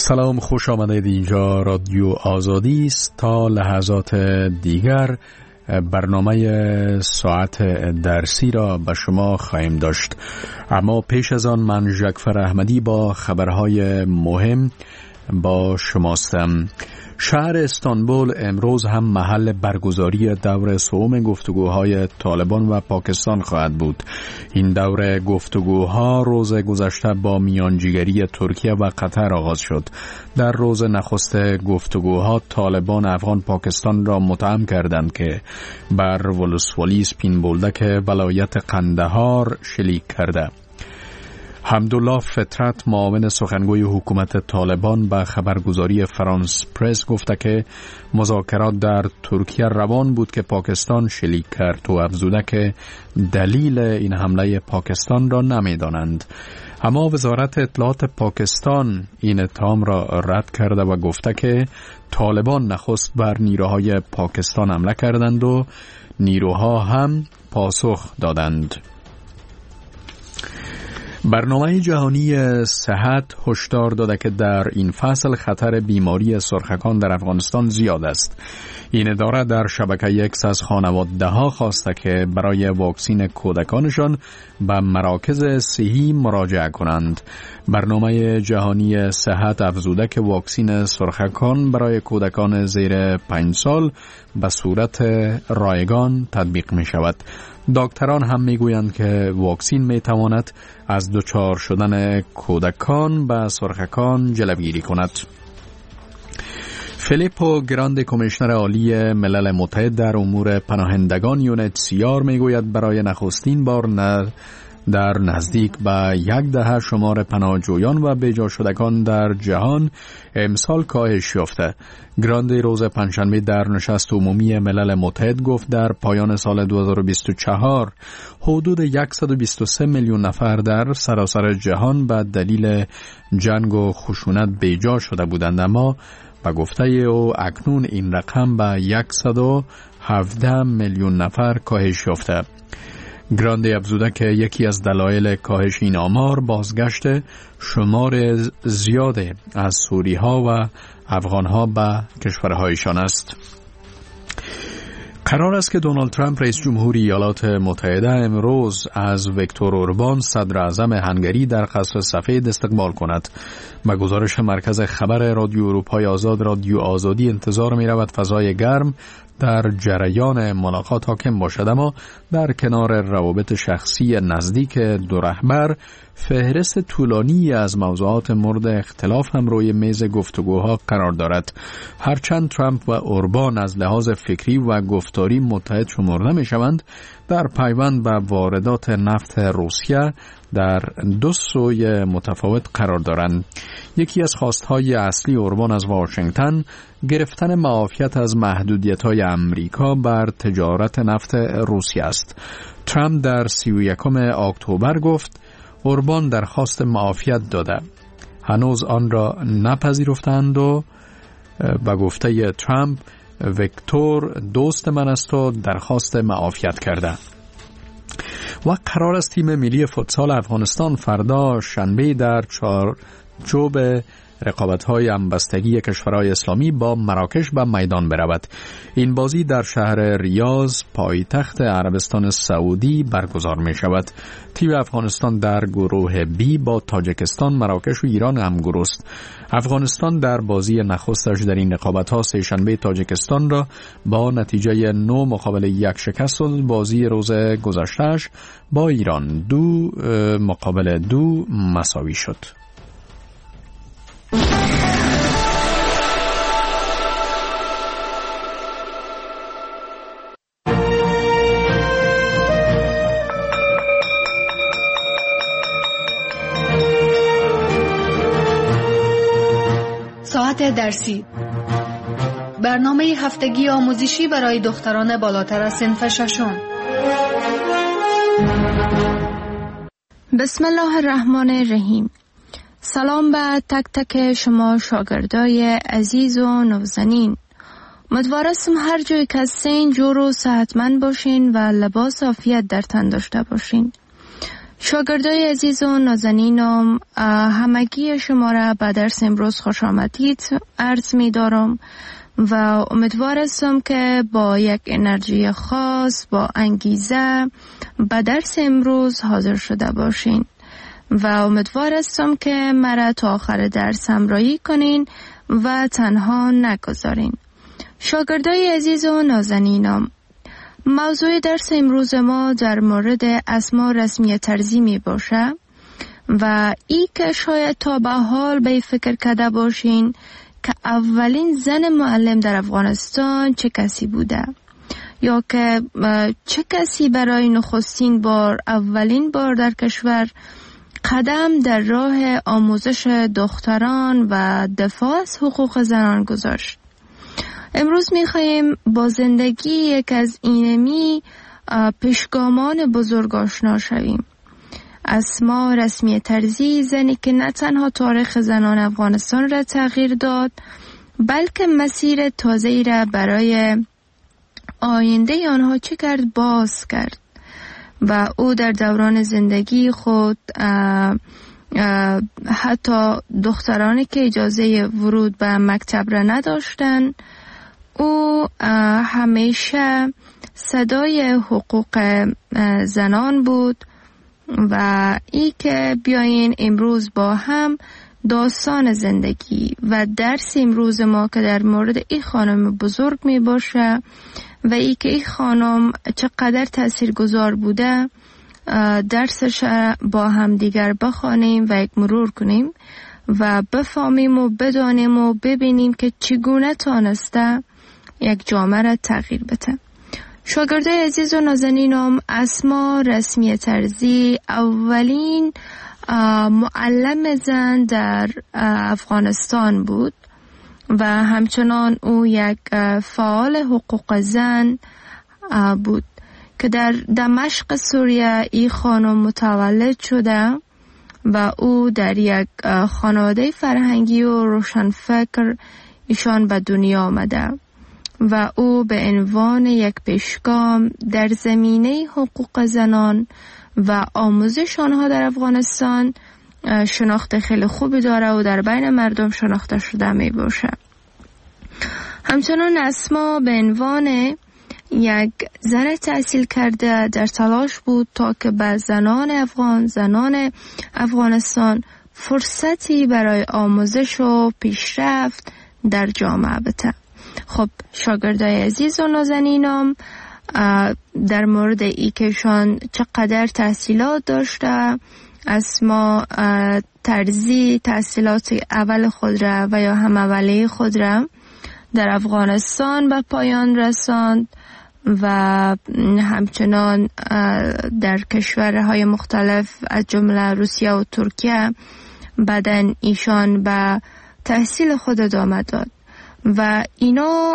سلام، خوش آمدید. اینجا رادیو آزادی است. تا لحظات دیگر برنامه ساعت درسی را به شما خواهیم داشت، اما پیش از آن من ژکفر احمدی با خبرهای مهم با شماستم. شهر استانبول امروز هم محل برگزاری دور سوم گفتگوهای طالبان و پاکستان خواهد بود. این دور گفتگوها روز گذشته با میانجیگری ترکیه و قطر آغاز شد. در روز نخست گفتگوها طالبان افغان پاکستان را متهم کردند که بر ولسوالی سپین بولدک ولایت قندهار شلیک کرده. حمدالله فطرت، معاون سخنگوی حکومت طالبان، به خبرگزاری فرانس پرس گفته که مذاکرات در ترکیه روان بود که پاکستان شلیک کرد و افزوده که دلیل این حمله پاکستان را نمی‌دانند. اما وزارت اطلاعات پاکستان این اتهام را رد کرده و گفته که طالبان نخست بر نیروهای پاکستان حمله کردند و نیروها هم پاسخ دادند. برنامه جهانی صحت هشدار داده که در این فصل خطر بیماری سرخکان در افغانستان زیاد است. این اداره در شبکه اکس از خانواده‌ها خواسته که برای واکسین کودکانشان به مراکز صحی مراجعه کنند. برنامه جهانی صحت افزوده که واکسین سرخکان برای کودکان زیر 5 سال به صورت رایگان تطبیق می شود. دکتران هم می گویند که واکسین می تواند از دچار شدن کودکان به سرخکان جلوگیری کند. فیلیپو گراند، کمیشنر عالی ملل متحد در امور پناهندگان UNHCR می گوید برای نخستین بار در نزدیک به 1 دهه شمار پناهجویان و بیجا شدگان در جهان امسال کاهش یافته. گراند روز پنجشنبه در نشست عمومی ملل متحد گفت در پایان سال 2024 حدود 123 میلیون نفر در سراسر جهان به دلیل جنگ و خشونت بیجا شده بودند، اما به گفته او اکنون این رقم به 117 میلیون نفر کاهش یافته. گراند افزوده که یکی از دلایل کاهش این آمار بازگشت شمار زیاد از سوری‌ها و افغان‌ها به کشورهایشان است. قرار است که دونالد ترامپ رئیس جمهوری ایالات متحده امروز از ویکتور اوربان صدر اعظم هنگری در قصر سفید استقبال کند. به گزارش مرکز خبر رادیو اروپای آزاد، رادیو آزادی انتظار می رود فضای گرم در جریان ملاقات حاکم باشد، اما در کنار روابط شخصی نزدیک دو رهبر فهرست طولانی از موضوعات مورد اختلاف هم روی میز گفتگوها قرار دارد. هرچند ترامپ و اوربان از لحاظ فکری و گفتاری متحد شمرده می شوند، در پیوند به واردات نفت روسیه در دو سوی متفاوت قرار دارند. یکی از خواستهای اصلی اوربان از واشنگتن گرفتن معافیت از محدودیت‌های امریکا بر تجارت نفت روسیه است. ترامپ در 31 اکتبر گفت اوربان درخواست معافیت داده، هنوز آن را نپذیرفتند و به گفته ترامپ ویکتور دوست من است و درخواست معافیت کرده. و قرار است تیم ملی فوتسال افغانستان فردا شنبه در چارچوب رقابت‌های همبستگی کشورهای اسلامی با مراکش به میدان برود. این بازی در شهر ریاض پایتخت عربستان سعودی برگزار می شود. تیم افغانستان در گروه بی با تاجیکستان، مراکش و ایران همگروه است. افغانستان در بازی نخستش در این رقابت‌ها سه‌شنبه تاجیکستان را با نتیجه 9-1 شکست و بازی روز گذشته‌اش با ایران 2-2 مساوی شد. ساعت درسی، برنامه هفتگی آموزشی برای دختران بالاتر از صنف ششم. بسم الله الرحمن الرحیم. سلام به تک تک شما شاگردای عزیز و نازنین. امیدوارم هر جای که هستین جور و صحتمند باشین و لباس عافیت در تن داشته باشین. شاگردای عزیز و نازنینم، همگی شما را به درس امروز خوش آمدید عرض می دارم و امیدوار هستم که با یک انرژی خاص، با انگیزه به درس امروز حاضر شده باشین و امیدوار هستم که مرا تا آخر درس همراهی کنین و تنها نگذارین. شاگردای عزیز و نازنینم، موضوع درس امروز ما در مورد اسما رسمی طرزی می باشه و ای که شاید تا به حال به فکر کرده باشین که اولین زن معلم در افغانستان چه کسی بوده یا که چه کسی برای نخستین بار اولین بار در کشور قدم در راه آموزش دختران و دفاع از حقوق زنان گذاشت. امروز می‌خوایم با زندگی یک از اینمی پیشگامان بزرگ آشنا شویم. اسما رسمی طرزی، زنی که نه تنها تاریخ زنان افغانستان را تغییر داد بلکه مسیر تازه‌ای را برای آینده آنها چه کرد باز کرد و او در دوران زندگی خود حتی دخترانی که اجازه ورود به مکتب را نداشتند، او همیشه صدای حقوق زنان بود و ای که بیاین امروز با هم داستان زندگی و درس امروز ما که در مورد این خانم بزرگ می باشه و ای که این خانم چقدر تاثیرگذار بوده درسش با هم دیگر بخوانیم و یک مرور کنیم و بفهمیم و بدانیم و ببینیم که چگونه تانسته یک جامعه را تغییر بده. شاگردای عزیز و نازنینم، اسما رسمی طرزی اولین معلم زن در افغانستان بود و همچنان او یک فعال حقوق زن بود که در دمشق سوریه این خانم متولد شده و او در یک خانواده فرهنگی و روشنفکر ایشان به دنیا آمده و او به عنوان یک پیشگام در زمینه حقوق زنان و آموزش آنها در افغانستان شناخت خیلی خوبی داره و در بین مردم شناخته شده می باشه. همچنان اسما به عنوان یک زن تحصیل کرده در تلاش بود تا که به زنان افغانستان فرصتی برای آموزش و پیشرفت در جامعه بده. خب شاگردای عزیز و نازنینم، در مورد ای که شان چقدر تحصیلات داشته، اسما طرزی تحصیلات اول خود را و یا هم اولیه خود را در افغانستان به پایان رساند و همچنان در کشورهای مختلف از جمله روسیه و ترکیه بعدن ایشان به تحصیل خود ادامه داد و اینا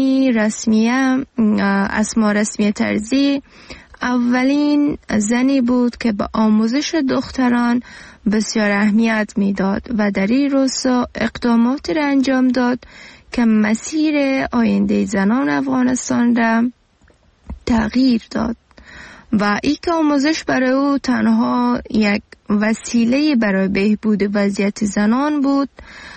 اسما رسمی طرزی اولین زنی بود که به آموزش دختران بسیار اهمیت میداد و در این راستا اقداماتی را انجام داد که مسیر آینده زنان افغانستان را تغییر داد و این که آموزش برای او تنها یک وسیله برای بهبود وضعیت زنان بود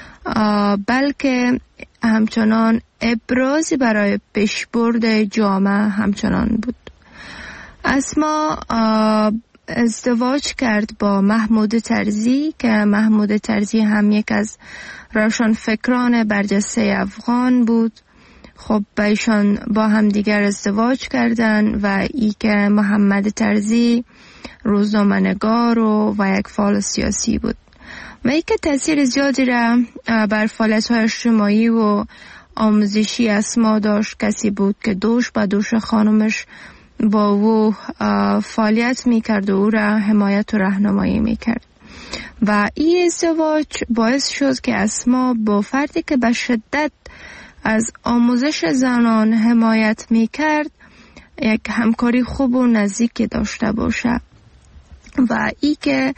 بلکه همچنان ابرازی برای پیشبرد جامعه همچنان بود. اسما ازدواج کرد با محمود طرزی که محمود طرزی هم یک از روشنفکران برجسته افغان بود. خب ایشان با هم دیگر ازدواج کردن و ای که محمد طرزی روزنامه‌نگار و یک فعال سیاسی بود و ای که تأثیر زیادی را بر فعالیت‌های اجتماعی و آموزشی اسما داشت. کسی بود که دوش به دوش خانمش با او فعالیت میکرد و او را حمایت و راهنمایی میکرد و این ازدواج باعث شد که اسما با فردی که به شدت از آموزش زنان حمایت میکرد یک همکاری خوب و نزدیکی داشته باشه و ای که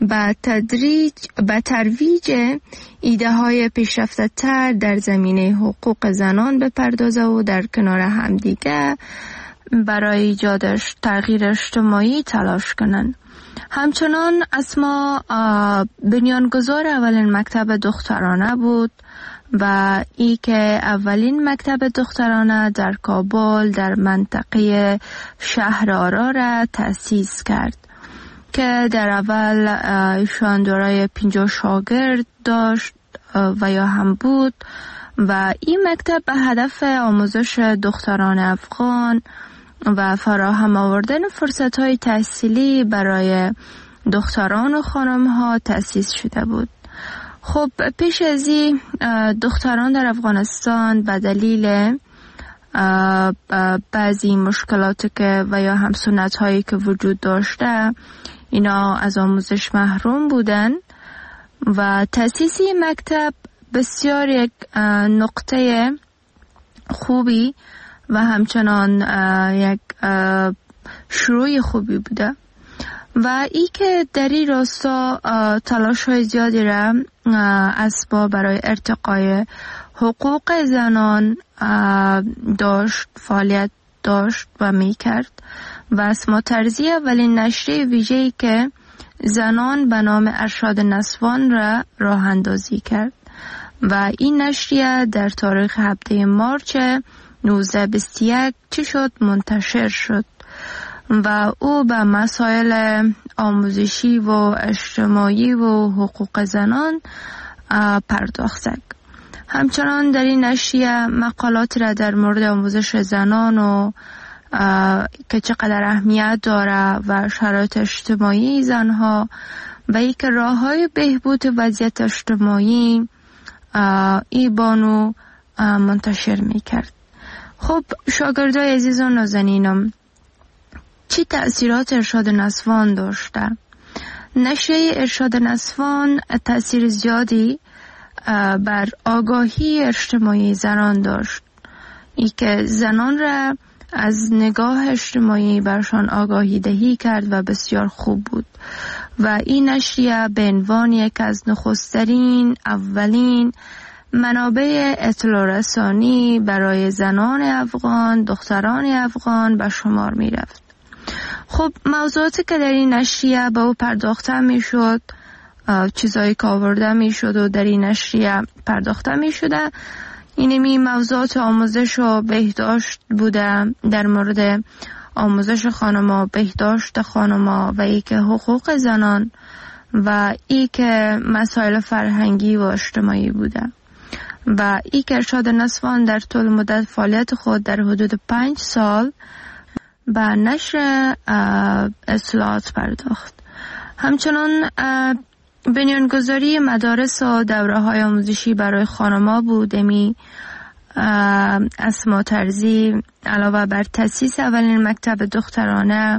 به ترویج ایده های پیشرفته تر در زمینه حقوق زنان بپردازه و در کنار همدیگه برای ایجاد تغییر اجتماعی تلاش کنند. همچنان اسما بنیانگذار اولین مکتب دخترانه بود و ای که اولین مکتب دخترانه در کابل در منطقه شهر آرا را تأسیس کرد که در اول ایشان دارای 50 شاگرد داشت و یا هم بود و این مکتب به هدف آموزش دختران افغان و فراهم آوردن فرصت‌های تحصیلی برای دختران و خانم‌ها تأسیس شده بود. خب پیش از این دختران در افغانستان به دلیل بعضی مشکلات که و یا هم سنت‌هایی که وجود داشته اینا از آموزش محروم بودن و تأسیس مکتب بسیار یک نقطه خوبی و همچنان یک شروع خوبی بوده و ای که در این راستا تلاش های زیادی را اسباب برای ارتقای حقوق زنان داشت، فعالیت داشت و می کرد و اسما ترزی اولین نشریه ویژه‌ای که زنان به نام ارشاد نسوان را راه اندازی کرد و این نشریه در تاریخ 7 مارچ 1921 چی شد منتشر شد و او به مسائل آموزشی و اجتماعی و حقوق زنان پرداخت. همچنان در این نشریه مقالات را در مورد آموزش زنان و که چقدر اهمیت داره و شرایط اجتماعی زنها و ای که راه های بهبود وضعیت اجتماعی ای بانو منتشر می کرد. خب شاگردای عزیز و نازنینم، چی تأثیرات ارشاد نسوان داشته؟ نشریه ارشاد نسوان تأثیر زیادی بر آگاهی اجتماعی زنان داشت، ای که زنان را از نگاه اجتماعی برشان آگاهی دهی کرد و بسیار خوب بود و این نشریه به عنوان یک از نخسترین اولین منابع اطلاع رسانی برای زنان افغان، دختران افغان به شمار می رفت. خب موضوعاتی که در این نشریه به او پرداخته می شد، چیزایی که آورده می شد و در این نشریه پرداخته می شده، اینمی موضوعات آموزش و بهداشت بوده، در مورد آموزش خانما، بهداشت خانما و ای که حقوق زنان و ای که مسائل فرهنگی و اجتماعی بوده و ای که ارشاد نسوان در طول مدت فعالیت خود در حدود 5 سال به نشر اصلاحات پرداخت. همچنان بنیانگذاری مدارس و دوره های آموزشی برای خانم‌ها بود. امی اسما ترزی علاوه بر تأسیس اولین مکتب دخترانه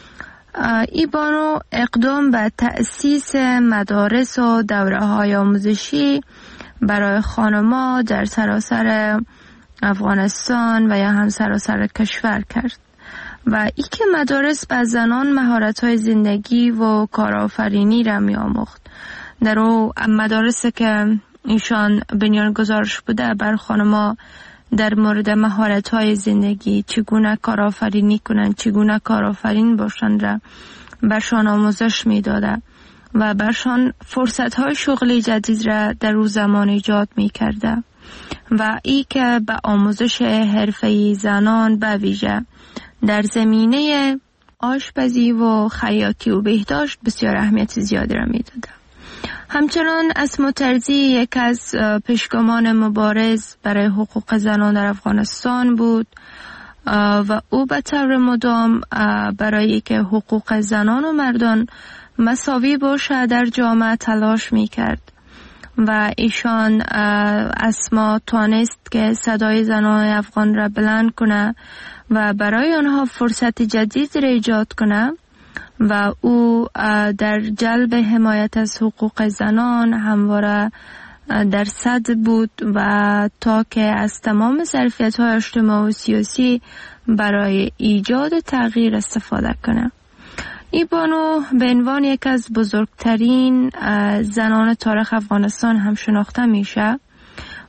ای بانو اقدام به تأسیس مدارس و دوره های آموزشی برای خانم‌ها در سراسر افغانستان و یا هم سراسر کشور کرد و ای که مدارس به زنان مهارت‌های زندگی و کارآفرینی را می‌آموخت. در او مدارسی که ایشان بنیانگذارش بوده بر خانم‌ها در مورد مهارت‌های زندگی، چگونه کارآفرینی کنند، چگونه کارآفرین باشند را برشان آموزش می‌داده و برشان فرصت‌های شغلی جدید را در او زمان ایجاد می‌کرده و ای که به آموزش حرفه‌ای زنان به ویژه در زمینه آشپزی و خیاطی و بهداشت بسیار اهمیت زیادی را می‌داده. همچنان اسما ترزی یک از پیشگامان مبارز برای حقوق زنان در افغانستان بود و او به طور مدام برای که حقوق زنان و مردان مساوی باشه در جامعه تلاش می‌کرد و ایشان اسما توانست که صدای زنان افغان را بلند کنه و برای آنها فرصت جدید را ایجاد کنه و او در جلب حمایت از حقوق زنان همواره در صدر بود و تا که از تمام ظرفیت‌های اجتماعی و سیاسی برای ایجاد تغییر استفاده کنه. این بانو به عنوان یک از بزرگترین زنان تاریخ افغانستان هم شناخته میشه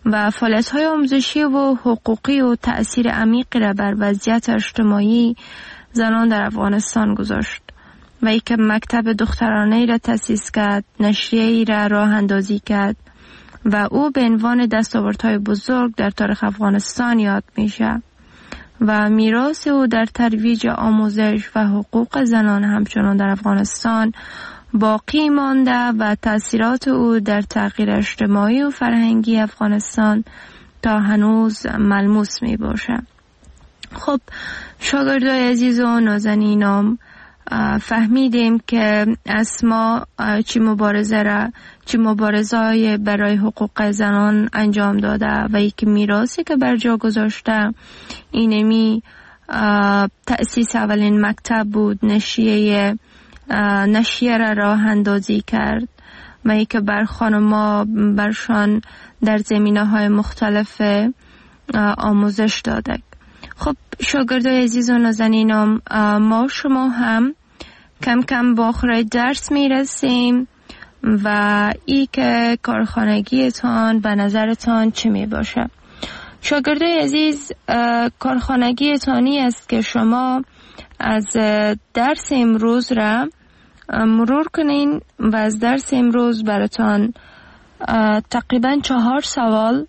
و فعالیت‌های آموزشی و حقوقی و تأثیر عمیقی را بر وضعیت اجتماعی زنان در افغانستان گذاشت و ای که مکتب دخترانه را تأسیس کرد، نشریه‌ای را راه اندازی کرد و او به عنوان دستاوردهای بزرگ در تاریخ افغانستان یاد میشه و میراث او در ترویج آموزش و حقوق زنان همچنان در افغانستان باقی مانده و تأثیرات او در تغییر اجتماعی و فرهنگی افغانستان تا هنوز ملموس می باشه. خب شاگردای عزیز و نازنینم، فهمیدیم که اسما چی مبارزه‌ای برای حقوق زنان انجام داده و یک میراثی که بر جا گذاشته اینمی تأسیس اولین مکتب بود، نشریه را راه اندازی کرد و ای که بر خانما برشان در زمینه‌های مختلف آموزش داده. خب شاگردای عزیز و نازنینم، ما شما هم کم کم با آخر درس میرسیم و ای که کارخانگیتان به نظرتان چی می باشه؟ شاگردای عزیز، کارخانگیتانی است که شما از درس امروز را مرور کنین و از درس امروز براتان تقریبا 4 سوال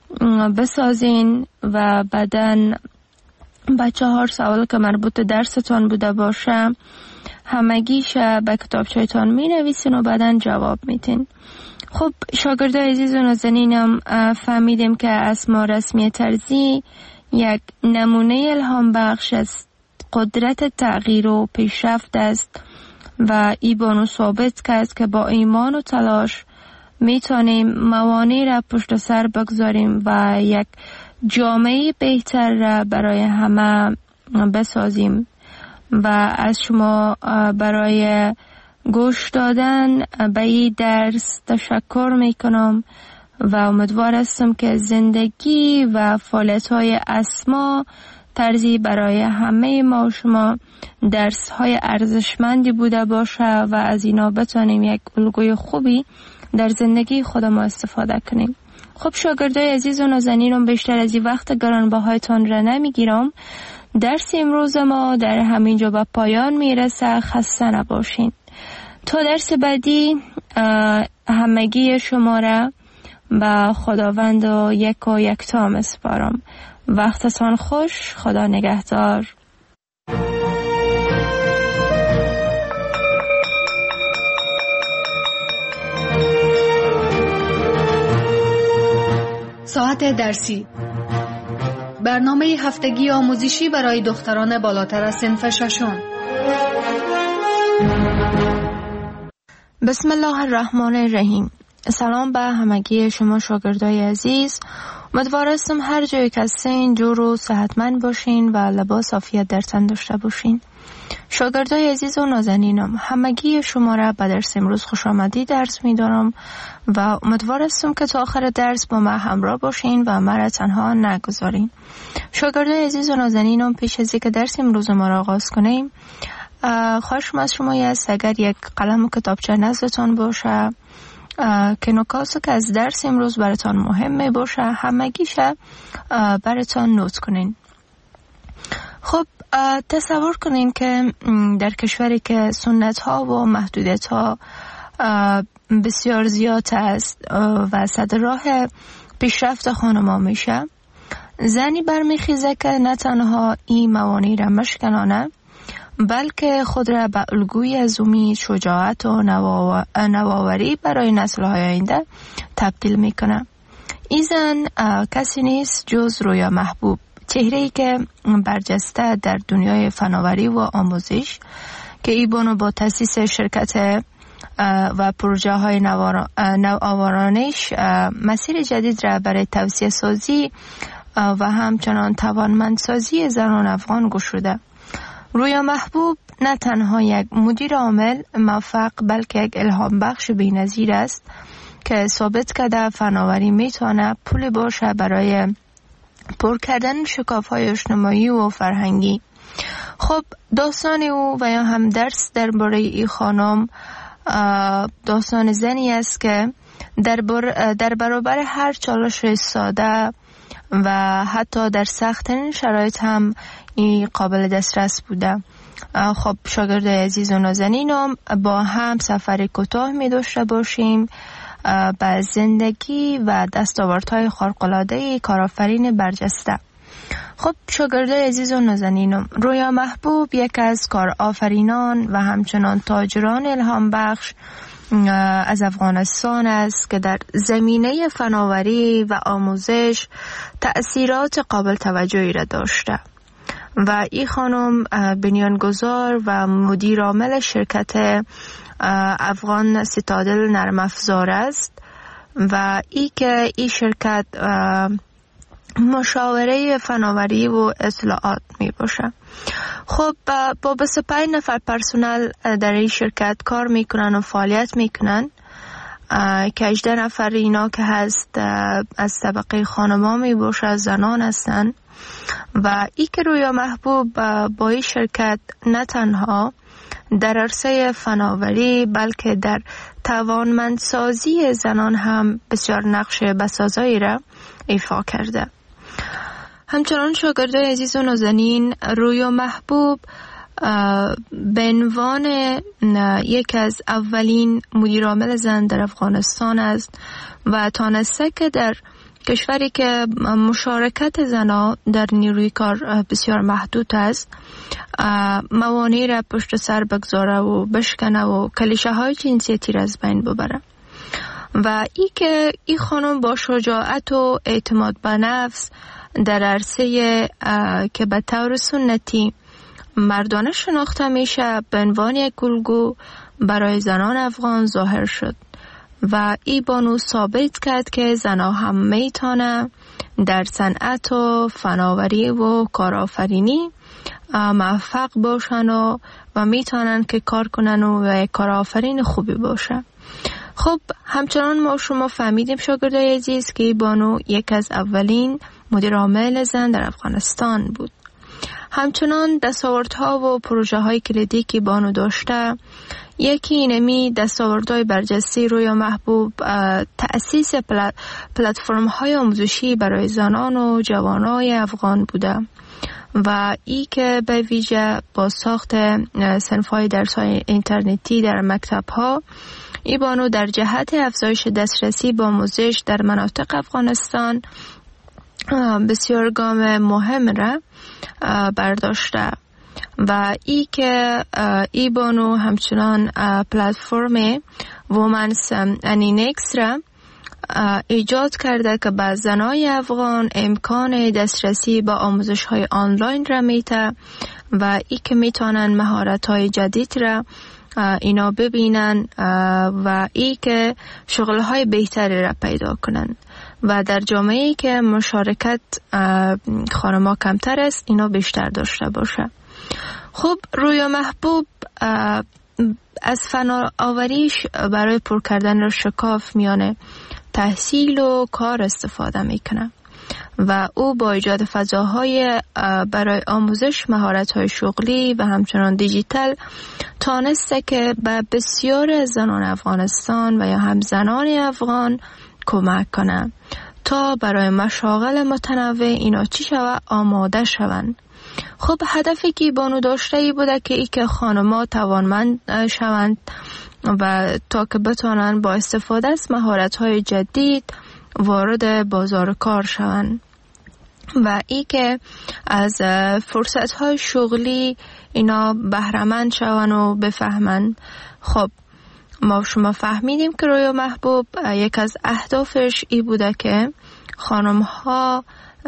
بسازین و بعدن با 4 سوال که مربوط درستان بوده باشه همگیش به کتابچه‌تان می نویسین و بعدن جواب میتین. خب شاگردای عزیز و نازنینم، فهمیدیم که اسما رسمی طرزی یک نمونه الهام بخش از قدرت تغییر و پیشرفت است و ایبانو ثابت کرد که با ایمان و تلاش میتونیم موانع را پشت سر بگذاریم و یک جامعه بهتر را برای همه بسازیم. و از شما برای گوش دادن به این درس تشکر میکنم و امیدوار هستم که زندگی و فعالیت‌های اسما طرزی برای همه ما و شما درس‌های ارزشمندی بوده باشه و از اینا بتونیم یک الگوی خوبی در زندگی خود ما استفاده کنیم. خب شاگردای عزیز و نازنینم، بیشتر از این وقت گرانبهایتان را نمیگیرم. درس امروز ما در همینجا به پایان میرسه. خسته نباشین. تا درس بعدی همگی شما را به خداوند و یکتا میسپارم. وقتتان خوش. خدا نگهدار. ساعت درسی، برنامه هفتگی آموزشی برای دختران بالاتر از صنف ششم. بسم الله الرحمن الرحیم. سلام به همگی شما شاگردای عزیز. امیدوار هستم هر جایی که هستین جور و صحتمند باشین و لباس عافیت در تن داشته باشین. شاگردای عزیز و نازنینم، همگی شما را به درس امروز خوش آمدید درس می‌دارم و امیدوار هستم که تا آخر درس با من همراه باشین و مرا تنها نگذارین. شاگردای عزیز و نازنینم، پیش از اینکه درس امروز ما را آغاز کنیم، خواهشم از شما است اگر یک قلم و کتابچه نزدتان باشه که نکاتی که از درس امروز براتان مهمه باشه همگیشه براتان نوت کنین. خب تصور کنین که در کشوری که سنت ها و محدودیت ها بسیار زیاد است و صد راه پیشرفت خانما میشه، زنی برمیخیزه که نه تنها این موانع را مشکنانه بلکه خود را به الگوی از امید، شجاعت و نوآوری برای نسل‌های آینده تبدیل میکنه. این زن کسی نیست جز رویا محبوب، چهره‌ای که برجسته در دنیای فناوری و آموزش که ایبانو با تأسیس شرکت و پروژه های نوآورانش مسیر جدید را برای توسعه سازی و همچنان توانمندسازی زنان افغان گشوده. رویا محبوب نه تنها یک مدیر عامل موفق بلکه یک الهام بخش بی‌نظیر است که ثابت کرده فناوری میتونه پول باشه برای پر کردن شکاف‌های اجتماعی و فرهنگی. خب داستان او و یا هم درس درباره این خانم داستان زنی است که در برابر هر چالش ساده و حتی در سخت‌ترین شرایط هم این قابل دسترس بوده. خب شاگرد عزیز و نازنینم، با هم سفر کوتاه می داشته باشیم به زندگی و دستاوردهای خارق‌العاده کارآفرین برجسته. خب شاگردای عزیز و نازنینم، رویا محبوب یک از کارآفرینان و همچنان تاجران الهام بخش از افغانستان است که در زمینه فناوری و آموزش تأثیرات قابل توجهی را داشته و این خانم بنیانگذار و مدیر عامل شرکت افغان سیتادل نرم افزار است و این شرکت مشاوره فناوری و اطلاعات می باشه. خب با 25 نفر پرسنل در این شرکت کار میکنن و فعالیت میکنن که 18 نفر اینا که هست از طبقه خانما می باشه، زنان هستن. و ای که رویا محبوب با این شرکت نه تنها در عرصه فناوری بلکه در توانمندسازی زنان هم بسیار نقش بسازایی را ایفا کرده. همچنان شاگردای عزیز و نازنین، رویا محبوب به عنوان یک از اولین مدیرعامل زن در افغانستان است و تانسته که در کشوری که مشارکت زنان در نیروی کار بسیار محدود است موانع را پشت سر بگذاره و بشکنه و کلیشه های جنسیتی را از بین ببره. و ای که این خانم با شجاعت و اعتماد به نفس در عرصه که به طور سنتی مردانه شناخته میشه به عنوان یک الگو برای زنان افغان ظاهر شد و ای بانو ثابت کرد که زنها هم میتونه در صنعت و فناوری و کارآفرینی موفق باشن و میتونن که کار کنن و یک کارآفرین خوبی باشه. خب همچنان ما شما فهمیدیم شاگردای عزیز که بانو یک از اولین مدیر عامل زن در افغانستان بود. همچنان دستاوردها و پروژه های کلیدی که بانو داشته، یکی اینمی دستاوردهای برجسته رویا محبوب تأسیس پلتفرم های آموزشی برای زنان و جوانای افغان بوده و ای که به ویژه با ساخت صنف‌های درس‌های اینترنتی در مکتب‌ها ای بانو در جهت افزایش دسترسی به آموزش در مناطق افغانستان بسیار گام مهم را برداشته و ای که ای بانو همچنان پلتفرم وومنز انینکس را ایجاد کرده که به زنای افغان امکان دسترسی به آموزش های آنلاین را میده و ای که میتونن مهارت های جدید را اینا ببینن و ای که شغل های بهتری را پیدا کنن و در جامعه‌ای که مشارکت خانم‌ها کمتر است اینا بیشتر داشته باشه. خب رویا محبوب از فناوریش برای پر کردن شکاف میانه تحصیل و کار استفاده میکنه و او با ایجاد فضاهای برای آموزش مهارت‌های شغلی و همچنان دیجیتال تانسته که به بسیار زنان افغانستان و یا هم زنان افغان کمک کنه تا برای مشاغل متنوع اینا چی شود آماده شوند. خب هدفی که بانو داشته ای بوده که ای که خانم‌ها توانمند شوند و تا که بتانن با استفاده از مهارت‌های جدید وارد بازار کار شوند و ای که از فرصت‌های شغلی اینا بهره‌مند شوند و بفهمند. خب ما شما فهمیدیم که رویا محبوب یک از اهدافش ای بوده که خانم‌ها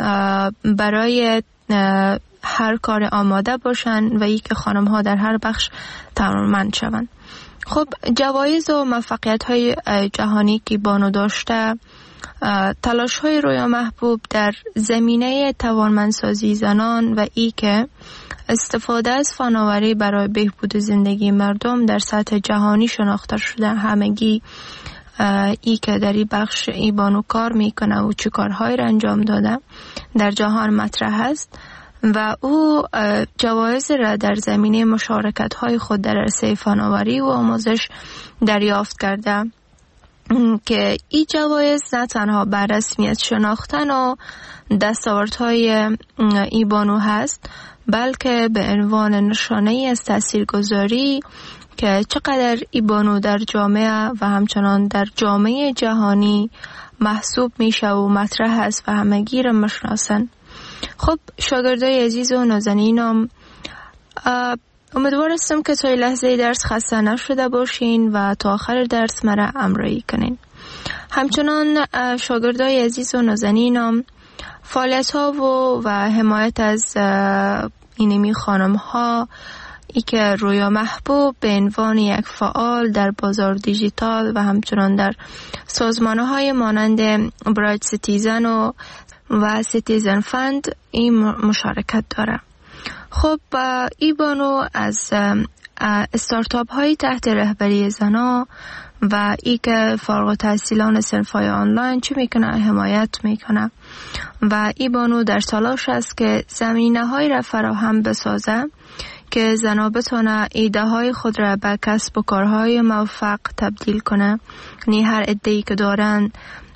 برای هر کار آماده باشن و ای که خانم‌ها در هر بخش توانمند شوند. خب جوایز و موفقیت‌های جهانی که بانو داشته، تلاش‌های رویا محبوب در زمینه توانمندسازی زنان و ای که استفاده از فناوری برای بهبود زندگی مردم در سطح جهانی شناخته شده. همگی ای که در این بخش ای بانو کار میکنه و چه کارهایی را انجام داده در جهان مطرح است و او جوایز را در زمینه مشارکت‌های خود در عرصه فناوری و آموزش دریافت کرده که این جوایز نه تنها بر رسمیت شناختن و دستاوردهای ای بانو هست، بلکه به عنوان نشانه از تاثیرگذاری که چقدر ای بانو در جامعه و همچنان در جامعه جهانی محسوب میشه و مطرح است و همگی را میشناسن. خب شاگردای عزیز و نازنینم، امیدوار هستم که تا لحظه درس خسته نشده باشین و تا آخر درس مرا همراهی کنین. همچنان شاگردای عزیز و نازنینم، فعالیت ها و حمایت از اینمی خانم ها ای که رویا محبوب به عنوان یک فعال در بازار دیجیتال و همچنان در سازمان های مانند برایت سیتیزن و سیتیزن فند این مشارکت داره. خب ای بانو از استارتاپ های تحت رهبری زنا و ای که فارغ التحصیلان صنف‌های آنلاین چی میکنه؟ حمایت میکنه و ای بانو در تلاش است که زمینه های را فراهم بسازه که زنا بتونه ایده های خود را به کسب و کارهای موفق تبدیل کنه. یعنی هر ایده‌ای که دارن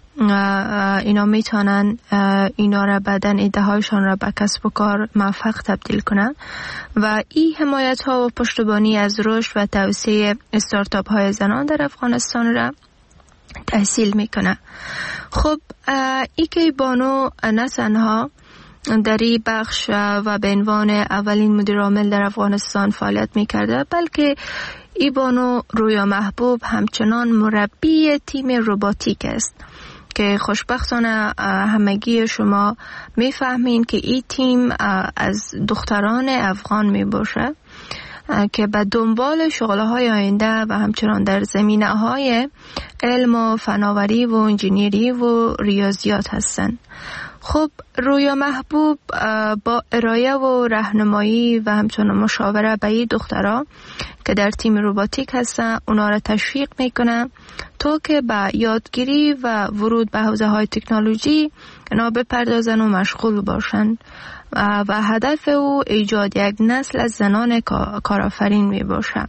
اینا میتونن اینا را بعدن ایده هایشان را به کسب و کار موفق تبدیل کنن و این حمایت ها و پشتیبانی از رشد و توسعه استارتاپ های زنان در افغانستان را تحصیل میکنه. خب ای که بانو نه تنها در این بخش و به عنوان اولین مدیر عامل در افغانستان فعالیت میکرده، بلکه ای بانو رویا محبوب همچنان مربی تیم روباتیک است که خوشبختانه همگی شما میفهمین که این تیم از دختران افغان می باشه که به دنبال شغلهای آینده و همچنان در زمینه‌های علم و فناوری و انجینیری و ریاضیات هستند. خب رویا محبوب با ارائه و راهنمایی و همچنان مشاوره به این دخترها که در تیم روباتیک هستن اونا را تشویق میکنه تا که به یادگیری و ورود به حوزه های تکنولوژی اونا بپردازن و مشغول باشن و هدف او ایجاد یک نسل از زنان کارآفرین می باشه.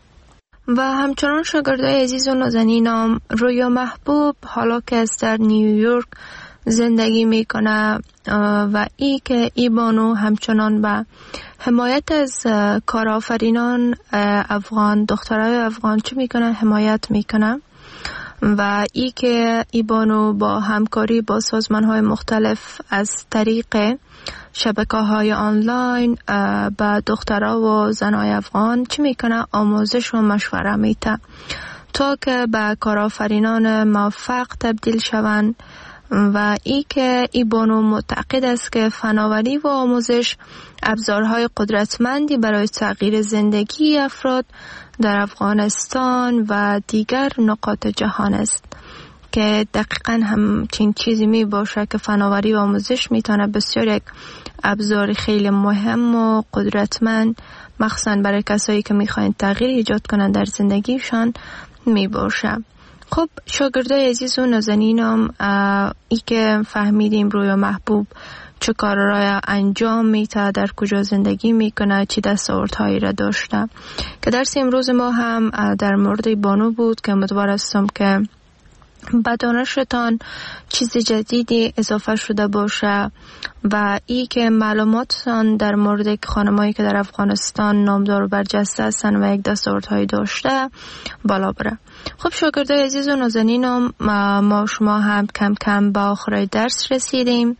و همچنان شاگردای عزیز و نازنینم، رویا محبوب حالا که از در نیویورک زندگی میکنه و ای که ای بانو همچنان به حمایت از کارآفرینان افغان، دخترای افغان چی میکنه؟ حمایت میکنه و ای که ای بانو با همکاری با سازمان های مختلف از طریق شبکه های آنلاین به دخترها و زنای افغان چی میکنه؟ آموزش و مشوره میده تا که به کارآفرینان موفق تبدیل شوند و ای که ای بانو معتقد است که فناوری و آموزش ابزارهای قدرتمندی برای تغییر زندگی افراد در افغانستان و دیگر نقاط جهان است که دقیقاً همچین چیزی می باشه که فناوری و آموزش میتونه بسیار یک ابزار خیلی مهم و قدرتمند مخصوصاً برای کسایی که میخواین تغییر ایجاد کنن در زندگیشان می باشه. خب شاگردای عزیز و نازنینم، ای که فهمیدیم رویا محبوب چه کار را انجام میده، در کجا زندگی میکنه، چی دستاوردهایی را داشته، که درس امروز ما هم در مورد بانو بود که امیدوار هستم که به دانشتان چیز جدیدی اضافه شده باشه و ای که معلوماتتان در مورد خانمایی که در افغانستان نامدار و برجسته هستن و یک دستاوردهایی داشته بالا بره. خب شاگردای عزیز و نازنینم، ما شما هم کم کم به آخر درس رسیدیم.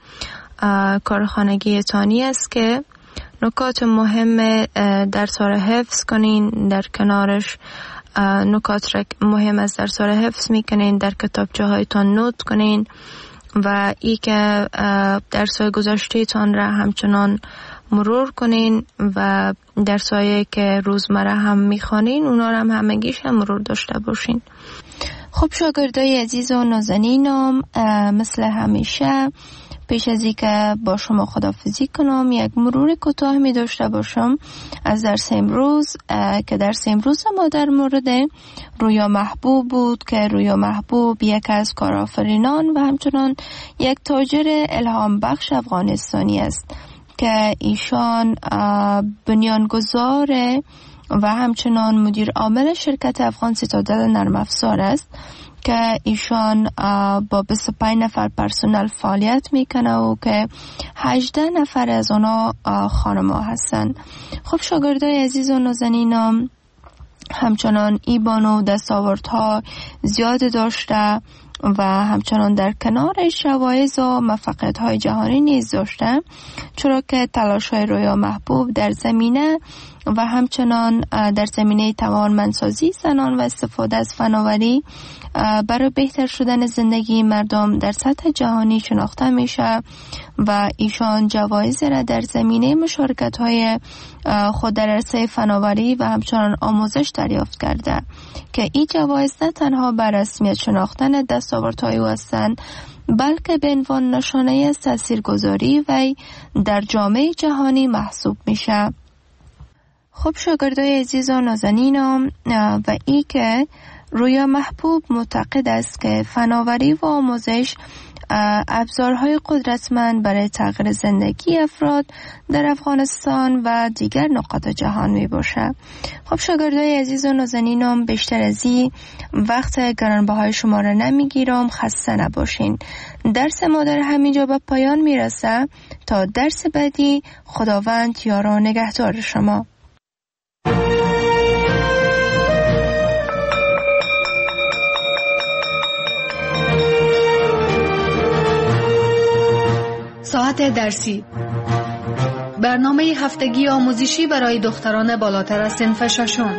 کار خانگی تانی است که نکات مهم درس را حفظ کنین، در کنارش نکات را مهم از درس را حفظ میکنین، در کتابچه هایتان نوت کنین و ای که درس های گذشته تان را همچنان مرور کنین و درس هایی که روزمره هم میخوانین اونا را هم همگیش هم مرور داشته باشین. خب شاگردای عزیز و نازنینم، مثل همیشه پیش از اینکه با شما خداحافظی کنم یک مرور کوتاه می داشته باشم از درس امروز که درس امروز ما در مورد رویا محبوب بود که رویا محبوب یک از کارآفرینان و همچنان یک تاجر الهام بخش افغانستانی است که ایشان بنیانگذار و همچنان مدیر عامل شرکت افغان سیتادل نرم افزار است که ایشان با 25 نفر پرسنل فعالیت میکنه و که 18 نفر از اونا خانم‌ها هستن. خب شاگردای عزیز و نازنینم همچنان ای بانو دستاوردها زیاد داشته و همچنان در کنارش جوایز و موفقیت‌های جهانی نیز داشته، چرا که تلاش‌های رویا محبوب در زمینه و همچنان در زمینه توانمندسازی زنان و استفاده از فناوری برای بهتر شدن زندگی مردم در سطح جهانی شناخته میشه و ایشان جوایز را در زمینه مشارکت‌های خود در عرصه فناوری و همچنان آموزش دریافت کرده که این جوایز نه تنها بر رسمیت شناختن دستاوردهای او هستند، بلکه به عنوان نشانه از تاثیرگذاری و در جامعه جهانی محسوب میشه. خب شاگردای عزیز و نازنینم و ای که رویا محبوب معتقد است که فناوری و آموزش ابزارهای قدرتمند برای تغییر زندگی افراد در افغانستان و دیگر نقاط جهان می باشه. خب شاگردای عزیز و نازنینم بیشتر از این وقت گرانبهای شما را نمیگیرم، خسته نباشین. درس ما در همینجا به پایان میرسه. تا درس بعدی خداوند یار و نگهدار شما. ساعت درسی، برنامه هفتگی آموزشی برای دختران بالاتر از صنف ششم.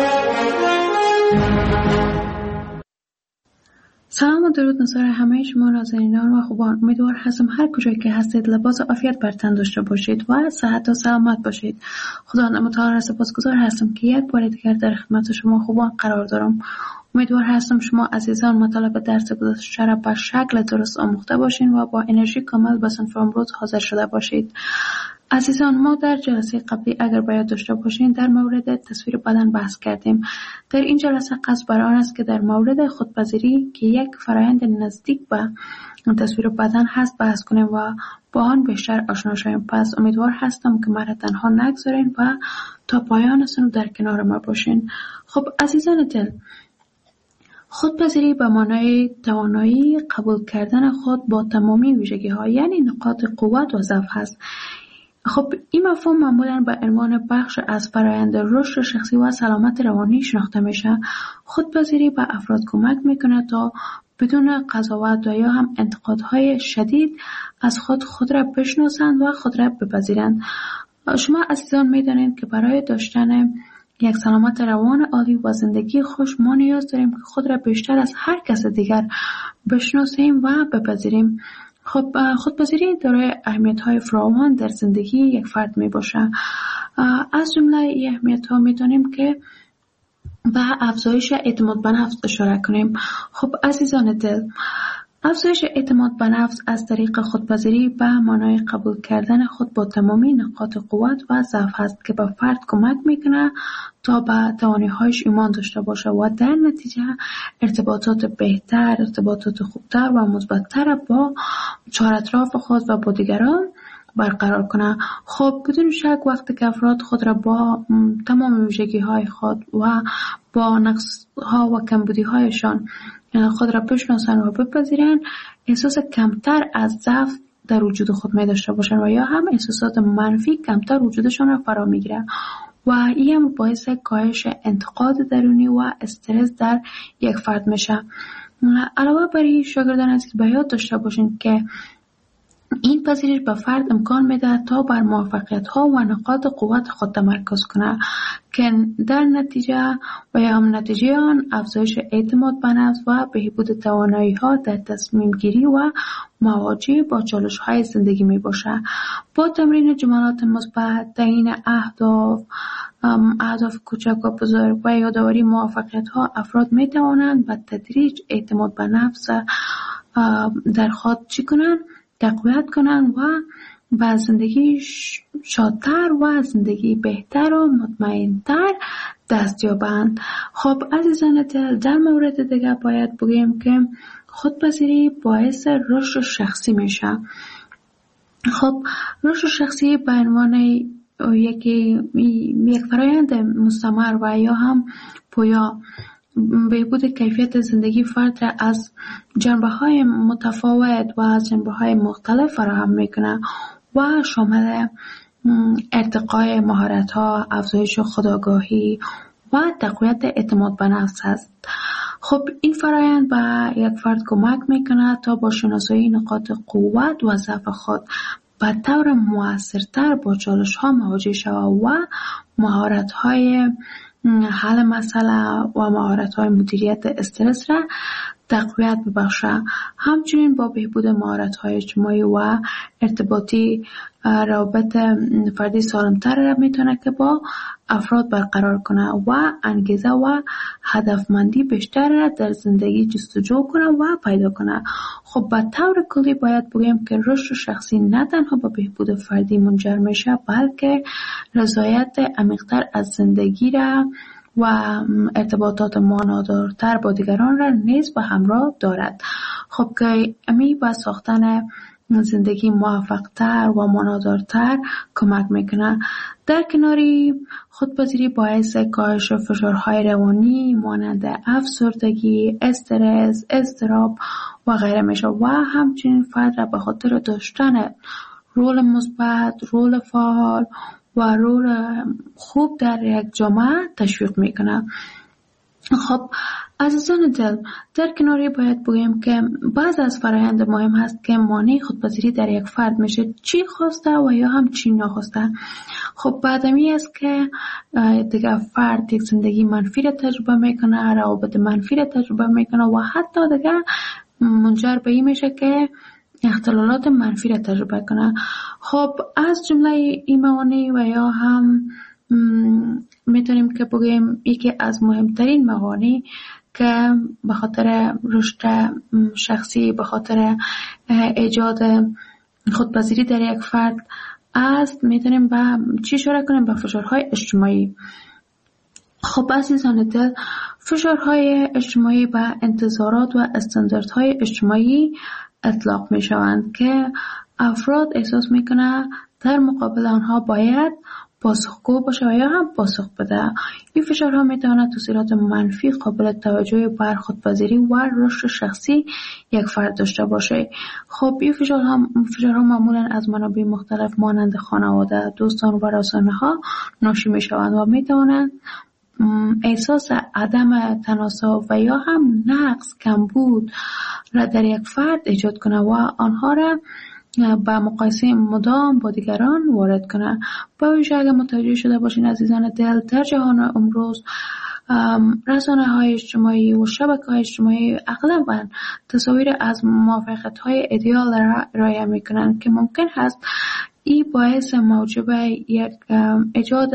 سلام و درود نصار همه شما نازنینان و خوبان. امیدوار هستم هر کجایی که هستید لباس عافیت بر تن داشته باشید و صحت و سلامت باشید. خدا متعال را سپاسگزار هستم که یک بار دیگر در خدمت شما خوبان قرار دارم. امیدوار هستم شما عزیزان مطالب درس گذشته را به شکل درست آموخته باشین و با انرژی کامل به صنف امروز حاضر شده باشید. عزیزان ما در جلسه قبلی اگر باید داشته باشین در مورد تصویر بدن بحث کردیم. در این جلسه قصد بر آن است که در مورد خودپذیری که یک فرآیند نزدیک به تصویر بدن هست بحث کنیم و با آن بیشتر آشنا شویم. پس امیدوار هستم که مرا تنها نگذارین و تا پایان سنو در کنار ما باشین. خب عزیزان دل، خودپذیری به معنای توانایی قبول کردن خود با تمامی ویژگی‌ها یعنی نقاط قوت و ضعف هست. خب این مفهوم معمولاً به عنوان بخش از فرآیند رشد شخصی و سلامت روانی شناخته میشه. خودپذیری به افراد کمک میکنه تا بدون قضاوت و یا هم انتقادهای شدید از خود را بشناسند و خود را بپذیرند. شما عزیزان میدانید که برای داشتن یک سلامت روان عالی و زندگی خوش ما نیاز داریم که خود را بیشتر از هر کس دیگر بشناسیم و بپذیریم. خب خودپذیری دارای اهمیت‌های فراوان در زندگی یک فرد می باشه. از جمله این اهمیت‌ها می‌دانیم که به افزایش اعتماد به نفس اشاره کنیم. خب عزیزان دل، افزایش اعتماد به نفس از طریق خودپذیری به معنای قبول کردن خود با تمامی نقاط قوت و ضعف است که به فرد کمک میکنه تا به توانایی‌هایش ایمان داشته باشه و در نتیجه ارتباطات بهتر، ارتباطات خوبتر و مثبت‌تر با چهار اطراف خود و با دیگران برقرار کنه. خب بدون شک وقتی که افراد خود را با تمام ویژگی‌های خود و با نقص‌ها و کمبودی‌هایشان خود را بشناسن و بپذیرن، احساس کمتر از ضعف در وجود خود می داشته باشن و یا هم احساسات منفی کمتر وجودشان را فرا میگیره و این هم باعث کاهش انتقاد درونی و استرس در یک فرد میشه. علاوه بر این شاگردان عزیز به یاد داشته باشین که این پذیرش به فرد امکان میده تا بر موفقیت‌ها و نقاط قوت خود تمرکز کنه که در نتیجه و یا هم نتیجه آن افزایش اعتماد به نفس و بهبود توانایی‌ها در تصمیم گیری و مواجهه با چالش‌های زندگی می باشه. با تمرین جملات مثبت، تعیین اهداف کوچک و بزرگ و یادآوری موفقیت‌ها افراد می توانند به تدریج اعتماد به نفس در خود تقویت کنن و به زندگی شادتر و زندگی بهتر و مطمئنتر دست یابند. خب عزیزان دل، در مورد دیگه باید بگیم که خودپذیری باعث رشد شخصی میشه. خب رشد شخصی به عنوان یک فرآیند مستمر و یا هم پویا بهبود کیفیت زندگی فرد را از جنبه‌های متفاوت و از جنبه‌های مختلف فراهم میکنه و شامل ارتقای مهارت‌ها، افزایش خودآگاهی و تقویت اعتماد به نفس است. خب این فرایند به یک فرد کمک میکنه تا با شناسایی نقاط قوت و ضعف خود به طور مؤثرتر با چالش‌ها مواجه شود و مهارت‌های حل مسئله و مهارت‌های مدیریت استرس را تقویت ببخشه. همچنین با بهبود مهارت‌های اجتماعی و ارتباطی روابط فردی سالم‌تر را میتونه که با افراد برقرار کنه و انگیزه و هدفمندی بیشتر را در زندگی جستجو کنه و پیدا کنه. خب به طور کلی باید بگیم که رشد شخصی نه تنها به بهبود فردی منجر میشه، بلکه رضایت عمیق‌تر از زندگی را و ارتباطات معنادارتر با دیگران را نیز به همراه دارد. خب که امی به ساختن زندگی موفق‌تر و معنادارتر کمک میکنه. در کناری خودپذیری باعث کاهش فشارهای روانی مانند افسردگی، استرس، اضطراب و غیره میشه و همچنین فرد را به خاطر داشتن رول مثبت، رول فعال و رول خوب در یک جامعه تشویق میکنه. خب عزیزان دل، در کناری باید بگیم که بعض از فرایند مهم هست که مانع خودپذیری در یک فرد میشه، چی خواسته و یا هم چی نخواسته. خب بعدمی است که دیگه فرد یک زندگی منفی را تجربه میکنه، روابط منفی را تجربه میکنه و حتی دیگه منجر به این میشه که اختلالات منفی را تجربه کنه. خب از جمله این موانع و یا هم میتونیم که بگیم یکی از مهمترین موانع که به خاطر رشد شخصی، به خاطر ایجاد خودپذیری در یک فرد است، میتونیم به چی اشاره کنیم؟ به فشارهای اجتماعی. خب عزیزان دل، فشارهای اجتماعی به انتظارات و استانداردهای اجتماعی اطلاق می شوند که افراد احساس می کنند در مقابل آنها باید پاسخگو باشه و یا هم پاسخ بده. این فشارها می تواند تاثیرات منفی قابل توجهی بر خودپذیری و رشد شخصی یک فرد داشته باشه. خب این فشارها معمولا از منابع مختلف مانند خانواده، دوستان و رسانه ها ناشی می شوند و می توانند احساس عدم تناسب و یا هم نقص، کمبود را در یک فرد ایجاد کنه و آنها را با مقایسه مدام با دیگران وارد کنه. با ویژه اگر متوجه شده باشین عزیزان دل، در جهان امروز رسانه‌های اجتماعی و شبکه‌های اجتماعی اغلباً تصاویر از موفقیت‌های ایدئال را ارائه می‌کنند که ممکن است این باعث موجب ایجاد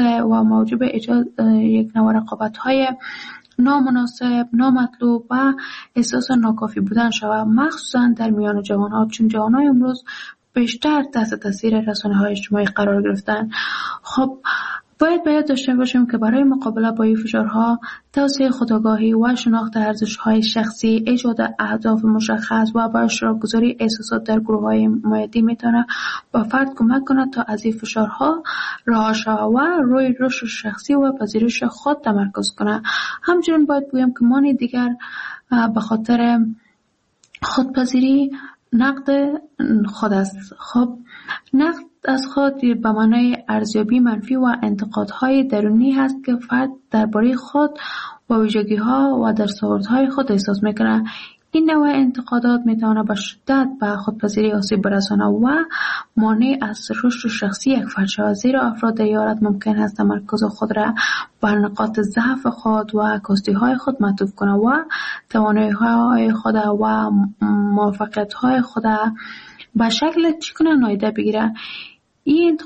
یک نوع رقابت‌های نامناسب، نامطلوب و احساس ناکافی بودن شود، مخصوصا در میان جوانها، چون جوانهای امروز بیشتر تحت تاثیر رسانه‌های اجتماعی قرار گرفتن. خب باید داشته باشیم که برای مقابله با این فشارها توسعه خودآگاهی و شناخت ارزش‌های شخصی، ایجاد اهداف مشخص و با اشتراک گذاری احساسات در گروه‌های مایدی میتونه با فرد کمک کنه تا از این فشارها رها شود و روی رشد شخصی و پذیرش خود تمرکز کنه. همچنین باید بگم که مانع دیگر به خاطر خودپذیری نقد خود است. خب نقد از خود به معنای ارزیابی منفی و انتقادهای درونی هست که فرد درباره خود و ویژگی‌ها و دستاوردهای خود احساس میکنه. این نوع انتقادات میتونه به شدت به خودپذیری آسیب برسانه و مانع از رشد شخصی یک فرد شود، زیرا افراد در این حالت ممکن است تمرکز خود را بر نقاط ضعف خود و کاستی‌های خود معطوف کنه و توانایی‌های خود و موفقیت‌های خود به شکل نادیده بگیره. این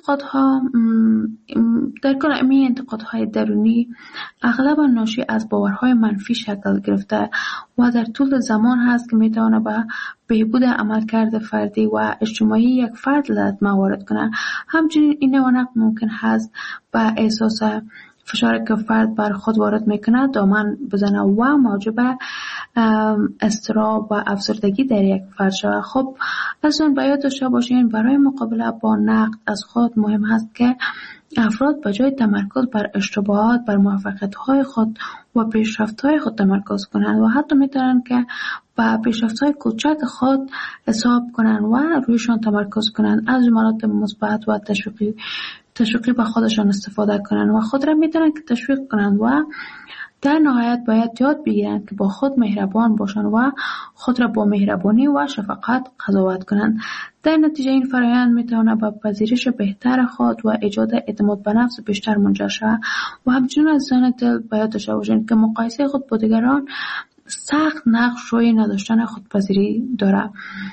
انتقادهای درونی اغلبا ناشی از باورهای منفی شکل گرفته و در طول زمان هست که میتونه به بهبود عملکرد فردی و اجتماعی یک فرد لطمه وارد کنه. همچنین این نوع نقد ممکن هست به احساس فشاری که فرد بر خود وارد میکنه دامن بزنه و موجب اضطراب و افسردگی در یک فرد شود. خب از اون باید داشته باشین برای مقابله با نقد از خود مهم هست که افراد به جای تمرکز بر اشتباهات بر موفقیت‌های خود و پیشرفت‌های خود تمرکز کنند و حتی می‌توانند که با پیشرفت‌های کوچک خود حساب کنند و رویشان تمرکز کنند، از جملات مثبت و تشویقی به خودشان استفاده کنند و خود را می‌توانند که تشویق کنند و در نهایت باید یاد بگیرند که با خود مهربان باشند و خود را با مهربانی و شفقت قضاوت کنند. در نتیجه این فرآیند میتواند به پذیرش بهتر خود و ایجاد اعتماد به نفس بیشتر منجر شود و همچنین عزیزان دل باید داشته باشند که مقایسه خود با دیگران سخت نقش روی نداشتن خودپذیری دارد.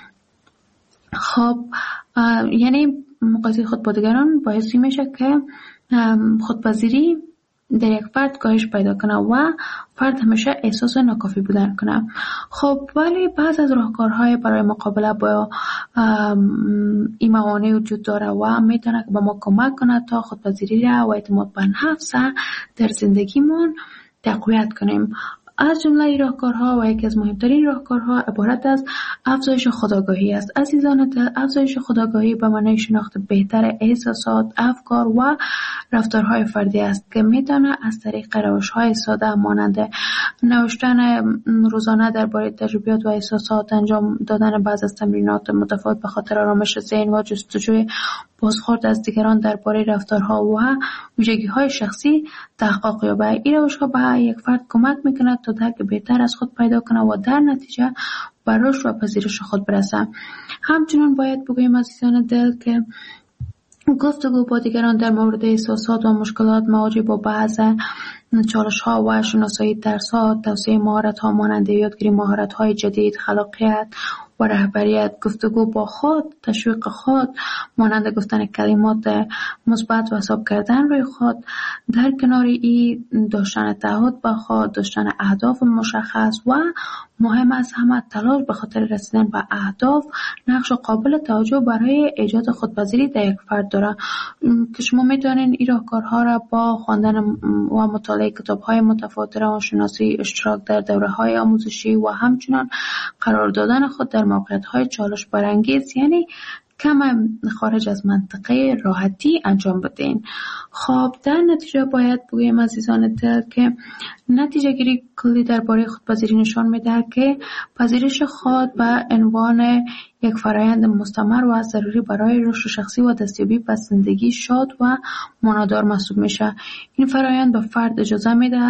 خب یعنی مقایسه خود با دیگران باعث میشه که خودپذیری در یک فرد کاهش پیدا کنه و فرد همیشه احساس ناکافی بودن کنه. خب ولی بعض از راهکارهای برای مقابله با این موانع وجود داره و میتونه که به ما کمک کنه تا خودپذیری را و اعتماد به نفس در زندگیمون تقویت کنیم. از جمله راهکارها و یکی از مهمترین راهکارها عبارت از افزایش خودآگاهی است. عزیزان دل، افزایش خودآگاهی به معنای شناخت بهتر احساسات، افکار و رفتارهای فردی است که میتونه از طریق روش‌های ساده مانند نوشتن روزانه درباره تجربیات و احساسات، انجام دادن بعض از تمرینات متفاوت به خاطر آرامش ذهن و جستجوی بازخورد از دیگران درباره رفتارها و ویژگی‌های شخصی تحقق یابد. این روش‌ها به یک فرد کمک می‌کند تا درک بهتر از خود پیدا کنه و در نتیجه به رشد و پذیرش خود برسه. همچنین باید بگوییم عزیزان دل که گفتگو با دیگران در مورد احساسات و مشکلات مواجه با بعض چالش‌ها و شناسایی ترس‌ها، توسعه مهارت‌ها مانند یادگیری مهارت‌های جدید، خلاقیت و رهبریت، گفتگو با خود، تشویق خود مانند گفتن کلمات مثبت و حساب کردن روی خود، در کنار این داشتن تعهد به خود، داشتن اهداف مشخص و مهم از همه تلاش به خاطر رسیدن به اهداف نقش قابل توجه برای ایجاد خودپذیری در یک فرد داره که شما میتونین این راهکارها را با خواندن و مطالعه کتاب‌های متفاوت روانشناسی، اشتراک در دوره‌های آموزشی و همچنین قرار دادن خود در موقعیت‌های چالش برانگیز یعنی کم خارج از منطقه راحتی انجام بدین. خب در نتیجه باید بگویم عزیزان دل که نتیجه گیری کلی درباره خودپذیری نشان میده که پذیرش خود به عنوان یک فرآیند مستمر و ضروری برای رشد شخصی و دستیابی به زندگی شاد و معنادار محسوب میشه. این فرآیند به فرد اجازه میده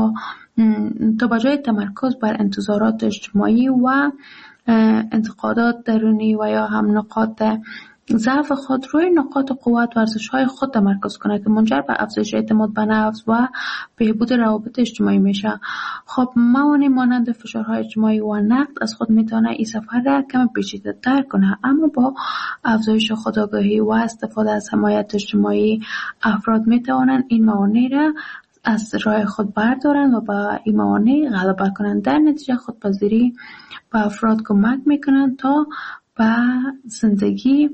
تا با جای تمرکز بر انتظارات اجتماعی و انتقادات درونی و یا هم نقاط ضعف خود روی نقاط قوت و ارزش‌های خود تمرکز کنه که منجر به افزایش اعتماد به نفس و بهبود روابط اجتماعی میشه. خب موانع مانند فشارهای اجتماعی و نقد از خود میتونه این سفر را کم پیچیده‌تر کنه، اما با افزایش خودآگاهی و استفاده از حمایت اجتماعی افراد میتوانند این موانع را از راه خود بردارند و با این موانع غلبه کنند. در نتیجه خودپذیری به افراد کمک میکنند تا به زندگی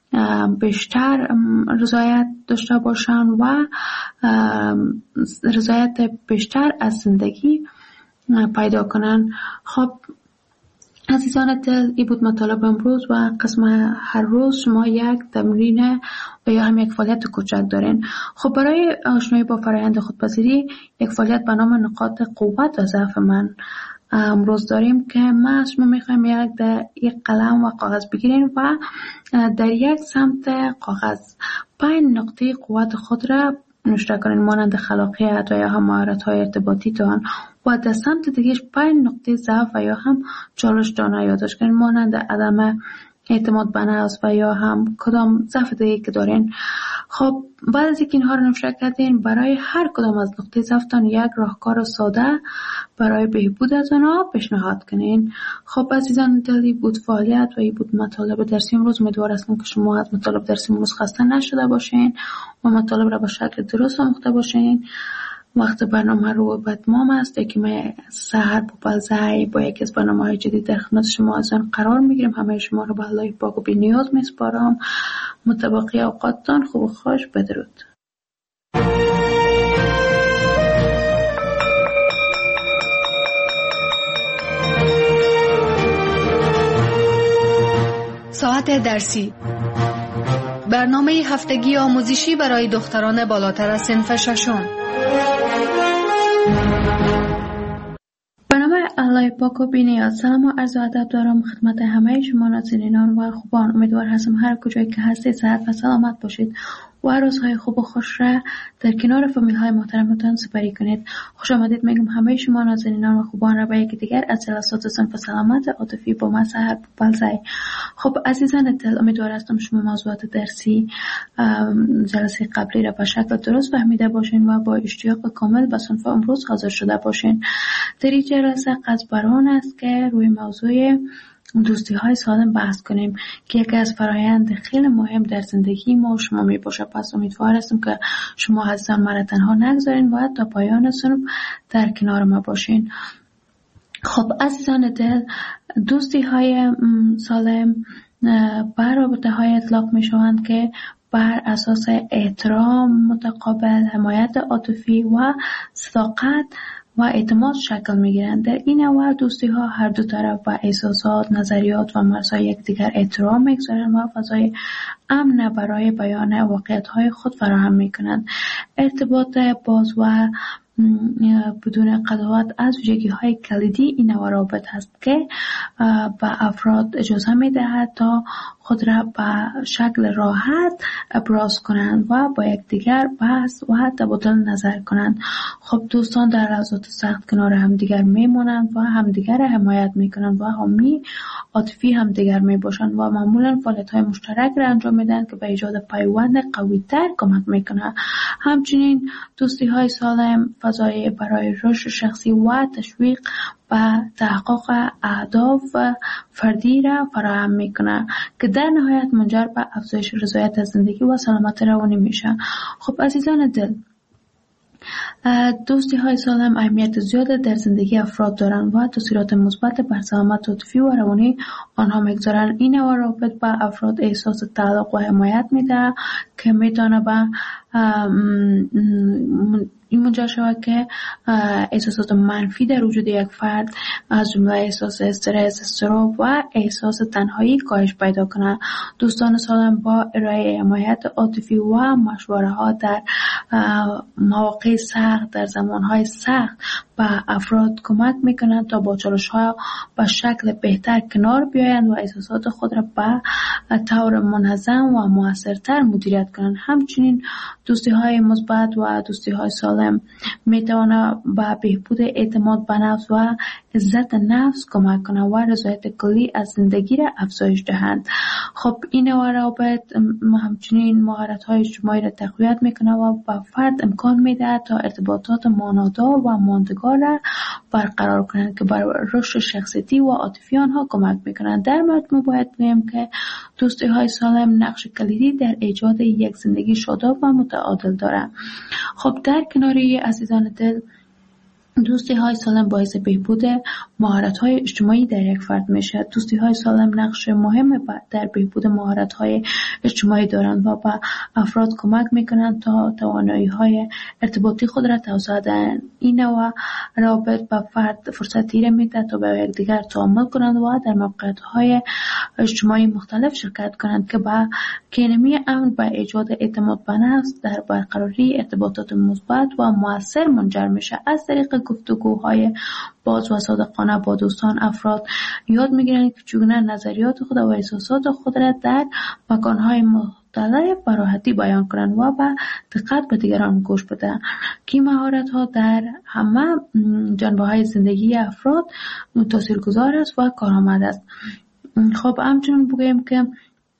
بیشتر رضایت داشته باشند و رضایت بیشتر از زندگی پیدا کنند. خب عزیزان دل، این بود مطالب امروز و قسم هر روز شما یک تمرین و یا هم یک فعالیت کوچک دارین. خب برای آشنایی با فرآیند خودپذیری یک فعالیت به نام نقاط قوت و ضعف من امروز داریم که ما از شما میخوایم یک قلم و کاغذ بگیرین و در یک سمت کاغذ 5 نقطه قوت خود را نوشته کنین مانند خلاقیت و یا هم مهارت‌های ارتباطی تان و در سمت دیگه 5 نقطه ضعف و یا هم چالش دانه یادداشت کنین مانند عدم اعتماد به نفس و یا هم کدام ضعف دیگه که دارین. خب بعد از اینکه اینها رو نوشته کردین برای هر کدام از نقطه ضعفتان یک راهکار ساده برای بهبود از آنها پیشنهاد کنین. خب عزیزان دلی بود فعالیت و این بود مطالب درسی امروز. امیدوار هستم که شما از مطالب درسی امروز خسته نشده باشین و مطالب را به شکل درست آموخته باشین. وقت برنامه رو به اتمام است که من سحر بوبلزای با یکی از برنامه‌های جدید در خدمت شما از آن قرار میگیرم. همه شما رو به الله پاک و بی نیاز میسپارم. متبقی اوقاتتان خوب و خوش. بدرود. ساعت درسی برنامه هفتگی آموزشی برای دختران بالاتر از صنف ششم. به نام الله پاک و بی‌نیاز. سلام و عرض ادب دارم خدمت همه شما ناظرینان و خوبان. امیدوار هستم هر کجایی که هستید صحت و سلامت باشید و روزهای خوب و خوش را در کنار فامیل های محترمتان سپری کنید. خوش آمدید میگم همه شما ناظرینان و خوبان را به یکی دیگر از جلسات صنف سلامت عاطفی با من سحر بلزای. خب عزیزان دل، امیدوار هستم شما موضوعات درسی جلسه قبلی را به شکل درست فهمیده باشین و با اشتیاق کامل به صنف امروز حاضر شده باشین. در این جلسه قصد بر آن است که روی موضوع دوستی های سالم بحث کنیم که یکی از فرایند خیلی مهم در زندگی ما و شما می باشه. پس امیدوار هستم که شما عزیزان مرا تنها نگذارین و تا پایان صنف در کنار ما باشین. خب عزیزان دل، دوستی های سالم بر رابطه های اطلاق می شوند که بر اساس احترام متقابل، حمایت عاطفی و صداقت و اعتماد شکل میگیرند. در این نوع دوستی ها هر دو طرف با احساسات، نظریات و مرزهای یکدیگر احترام میگذارند و فضای امن برای بیان واقعیت های خود فراهم میکنند. ارتباط باز و بدون قضاوت از ویژگی های کلیدی این نوع روابط هست که به افراد اجازه میدهد تا خود را به شکل راحت ابراز کنند و با یکدیگر بحث و تبادل نظر کنند. خب دوستان در لحظات سخت کنار همدیگر میمونند و همدیگر را حمایت میکنند و حامی عاطفی همدیگر میباشند و معمولا فعالیت‌های مشترک را انجام میدن که به ایجاد پیوند قوی‌تر کمک میکنه. همچنین دوستی‌های سالم فضای برای رشد شخصی و تشویق و تحقق اهداف فردی را فراهم میکنه که در نهایت منجر به افزایش رضایت از زندگی و سلامت روانی میشه. خب عزیزان دل، دوستی های سالم اهمیت زیاد در زندگی افراد دارند و تاثیرات مثبت بر سلامت عاطفی و روانی آنها میگذارند. این نوع روابط به افراد احساس تعلق و حمایت میده که میتونه به این منجر شود که احساسات منفی در وجود یک فرد از جمله احساس استرس، اضطراب و احساس تنهایی کاهش پیدا کنند. دوستان سالم با ارائه حمایت عاطفی و مشوره ها در مواقع سخت، در زمانهای سخت به افراد کمک میکنند تا با چالش‌ها به شکل بهتر کنار بیایند و احساسات خود را به طور منظم و موثرتر مدیریت کنند. همچنین دوستی‌های مثبت و دوستی‌های سالم میتواند به بهبود اعتماد به نفس و عزت نفس کمک کنند و رضایت کلی از زندگی را افزایش دهند. خب این نوع روابط همچنین مهارت‌های اجتماعی را تقویت میکنه و به فرد امکان میده تا ارتباطات معنادار و ماندگار را برقرار کنند که بر رشد شخصیتی و عاطفی آنها کمک میکنند. در مجموع باید بگویم که دوستی‌های سالم نقش کلیدی در ایجاد یک زندگی شاداب و متعادل دارند. خب در کناری عزیزان دل، دوستی های سالم باعث بهبود مهارت های اجتماعی در یک فرد میشه. دوستی های سالم نقش مهم در بهبود مهارت های اجتماعی دارند و به افراد کمک میکنند تا توانایی های ارتباطی خود را توسعه دهند. این نوع روابط به فرد فرصتی را میده تا به یکدیگر تعامل کنند و در موقعیت های اجتماعی مختلف شرکت کنند که به کینمی امن به ایجاد اعتماد به نفس در برقراری ارتباطات مثبت و مؤثر منجر میشه. از طریق گفتگوهای باز و صادقانه با دوستان افراد یاد میگیرند که چگونه نظریات خود و احساسات خود را در مکانهای مختلف به راحتی بیان کنند و با دقت به دیگران گوش بدهند که مهارت ها در همه جنبه های زندگی افراد تاثیرگذار است و کارآمد است. خب همچنین بگویم که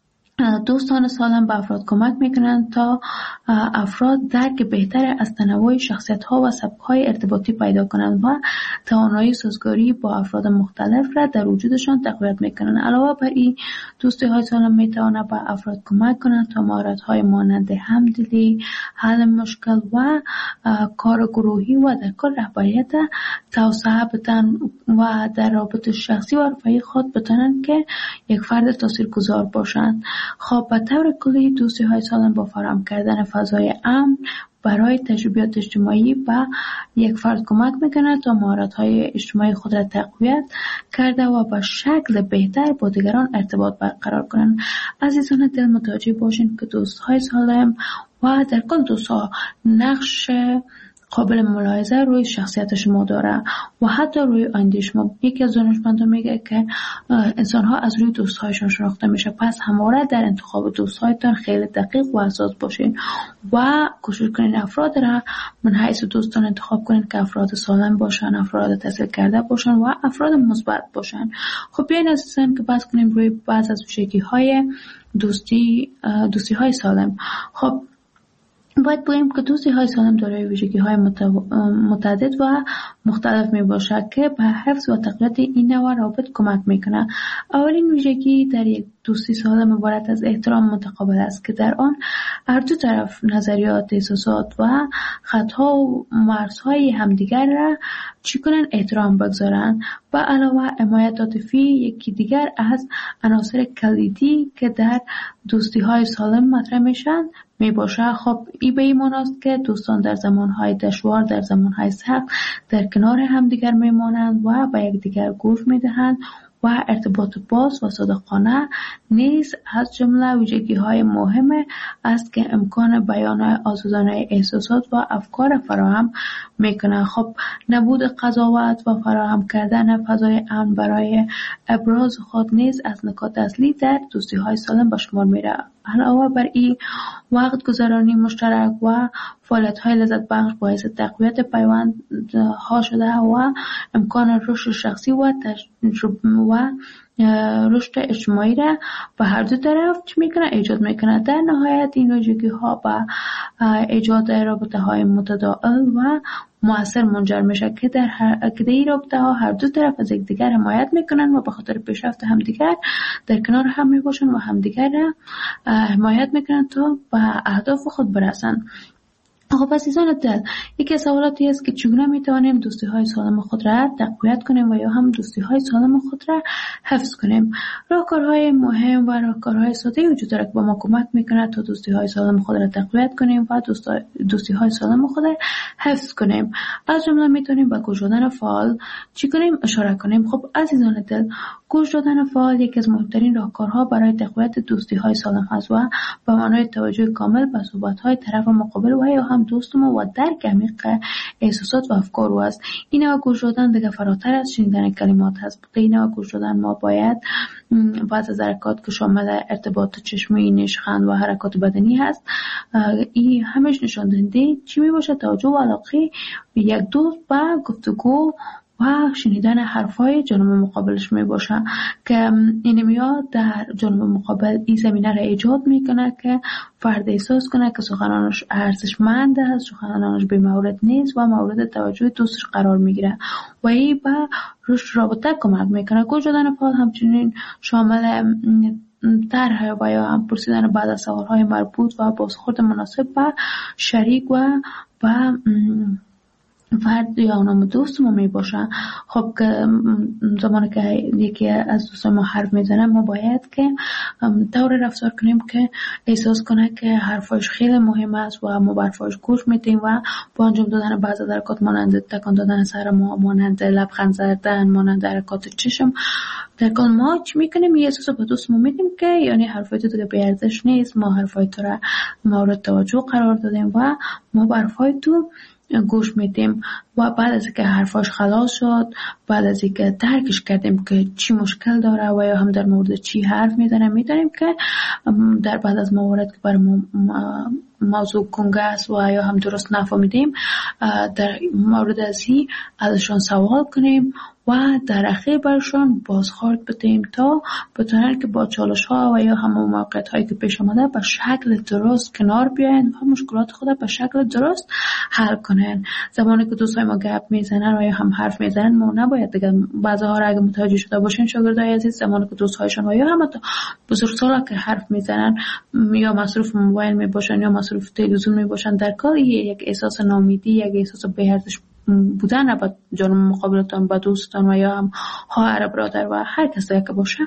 دوستان سالم به افراد کمک میکنند تا افراد درک بهتر از تنوع شخصیت ها و سبک های ارتباطی پیدا کنند و توانایی سازگاری با افراد مختلف را در وجودشان تقویت میکنند. علاوه بر این، دوستی های سالم میتواند به افراد کمک کنند تا مهارت های مانند همدلی، حل مشکل و کار گروهی و در کل رهبریت توسعه بدن و در رابطه شخصی و رفاهی خود بتوانند که یک فرد تاثیرگذار باشند. خب به طور کلی دوستی های سالم با فراهم کردن فضای امن برای تجربیات اجتماعی و یک فرد کمک میکنه تا مهارت‌های اجتماعی خود را تقویت کرده و با شکل بهتر با دیگران ارتباط برقرار کنند. عزیزان دل، متوجه باشین که دوست‌های سالم و در کل دوست‌ها نقش قابل ملاحظه روی شخصیت شما داره و حتی روی آینده شما. یکی از دانشمندان میگه که انسان‌ها از روی دوست‌هایشان شناخته میشه، پس همواره در انتخاب دوست‌هایتان خیلی دقیق و حساس باشین و کوشش کنین افراد را من حیث دوستان انتخاب کنین که افراد سالم باشن، افراد تحصیل کرده باشن و افراد مثبت باشن. خب بیاین عزیزان که بحث کنیم روی بعض از ویژگی‌های دوستی‌های سالم. خب باید بگیم که دوستی‌های سالم دارای ویژگی‌های متعدد و مختلف میباشد که به حفظ و تقویت این نوع روابط کمک میکنه. اولین ویژگی در یک دوستی سالم عبارت از احترام متقابل است که در آن هر دو طرف نظریات، احساسات و خطاها و مرزهای همدیگر را احترام بگذارند. و علاوه حمایت عاطفی یکی دیگر از عناصر کلیدی که در دوستی‌های سالم مطرح میشن میباشه. خب این به این معناست که دوستان در زمانهای دشوار، در زمانهای سخت در کنار همدیگر میمانند و به یکدیگر گوش میدهند و ارتباط باز و صادقانه نیز از جمله ویژگی‌های مهم است که امکان بیان آزادانه احساسات و افکار فراهم میکنه. خب نبود قضاوت و فراهم کردن فضای امن برای ابراز خود نیز از نکات اصلی در دوستی‌های سالم به شمار میره. علاوه بر این، وقت گذرانی مشترک و فعالیت‌های لذت بخش باعث تقویت پیوندها شده و امکان رشد شخصی و رشد اجتماعی را به هر دو طرف ایجاد میکنه. در نهایت این ویژگی‌ها به ایجاد رابطه‌های متداول و مؤثر منجر میشه که در این رابطه‌ها هر دو طرف از یکدیگر حمایت میکنن و به خاطر پیشرفت همدیگر در کنار هم میباشن و همدیگر را حمایت میکنن تا به اهداف خود برسن. خب عزیزان دل، یکی از سوالاتی است که چگونه میتوانیم دوستی‌های سالم خود را تقویت کنیم و یا هم دوستی‌های سالم خود را حفظ کنیم. راهکارهای مهم و راهکارهای ساده وجود دارد که با ما کمک میکنه تا دوستی‌های سالم خود را تقویت کنیم و دوستی‌های سالم خود را حفظ کنیم. از جمله میتونیم به گوش دادن فعال اشاره کنیم. خب عزیزان دل، گوش دادن فعال یکی از مهمترین راهکارها برای تقویت دوستی‌های سالم است و به معنای توجه کامل به صحبت‌های طرف مقابل و یا هم دوست ما و درک عمیق احساسات و افکار او است. این نوع گوش دادن دیگه فراتر از شنیدن کلمات هست. این نوع گوش دادن ما باید بعض از حرکات که شامل ارتباط چشمی، نشخند و حرکات بدنی هست، این همش نشان دهنده چی می باشه؟ توجه و علاقه یک دوست به گفتگو و شنیدن حرفای جانب مقابلش می باشه که این میاد در جانب مقابل این زمینه را ایجاد میکنه که فرد احساس کنه که سخنانش ارزشمند است، سخنانش بی‌مورد نیست و مورد توجه دوستش قرار میگیره و این به رشد رابطه کمک میکنه. گوش دادن فعال همچنین شامل طرح و یا هم پرسیدن بعد از سوالهای مربوط و بازخورد مناسب به شریک و به فرد یا نام دوست ما می باشه. خب که زمانی که یکی از دوستان ما حرف میزنه ما باید که طور رفتار کنیم که احساس کنه که حرفاش خیلی مهم است و ما به حرفاش گوش میدیم و با انجام دادن بعضی حرکات مانند تکان دادن سر ما، مانند لبخند زدن، مانند حرکات چشم در کل ما چی میکنیم؟ یه احساس به دوستمون میدیم که یعنی حرفای تو دیگه بی ارزش نیست، ما حرفای تو را مورد توجه قرار دادیم و ما به حرفای تو گوش میدیم و بعد از اینکه حرفاش خلاص شد، بعد از اینکه درکش کردیم که چی مشکل داره و یا هم در مورد چی حرف میزنه، میدونیم که در بعد از موارد که برای موضوع کنگه است و یا هم درست نفهمیدیم در مورد ازی ازشان سوال کنیم و در اخیر برشان بازخورد بدیم تا بتونن که با چالش ها و یا همون موقعیت هایی که پیش آمده به شکل درست کنار بیاین و مشکلات خود به شکل درست حل کنن. زمانی که دوستای ما گپ میزنن و یا هم حرف میزنن ما نباید دیگه بعضی‌ها را اگه متوجه شده باشین شاگردای عزیز، زمانی که دوستایشون و یا هم بزرگسالا که حرف میزنن یا مصروف موبایل میباشن یا مصروف تلویزیون میباشن، در کار یک احساس ناامیدی، یک احساس بی‌ارزش بودن با جانب مقابلتان، با دوستان و یا هم خواهر، برادر و هر کسی که باشه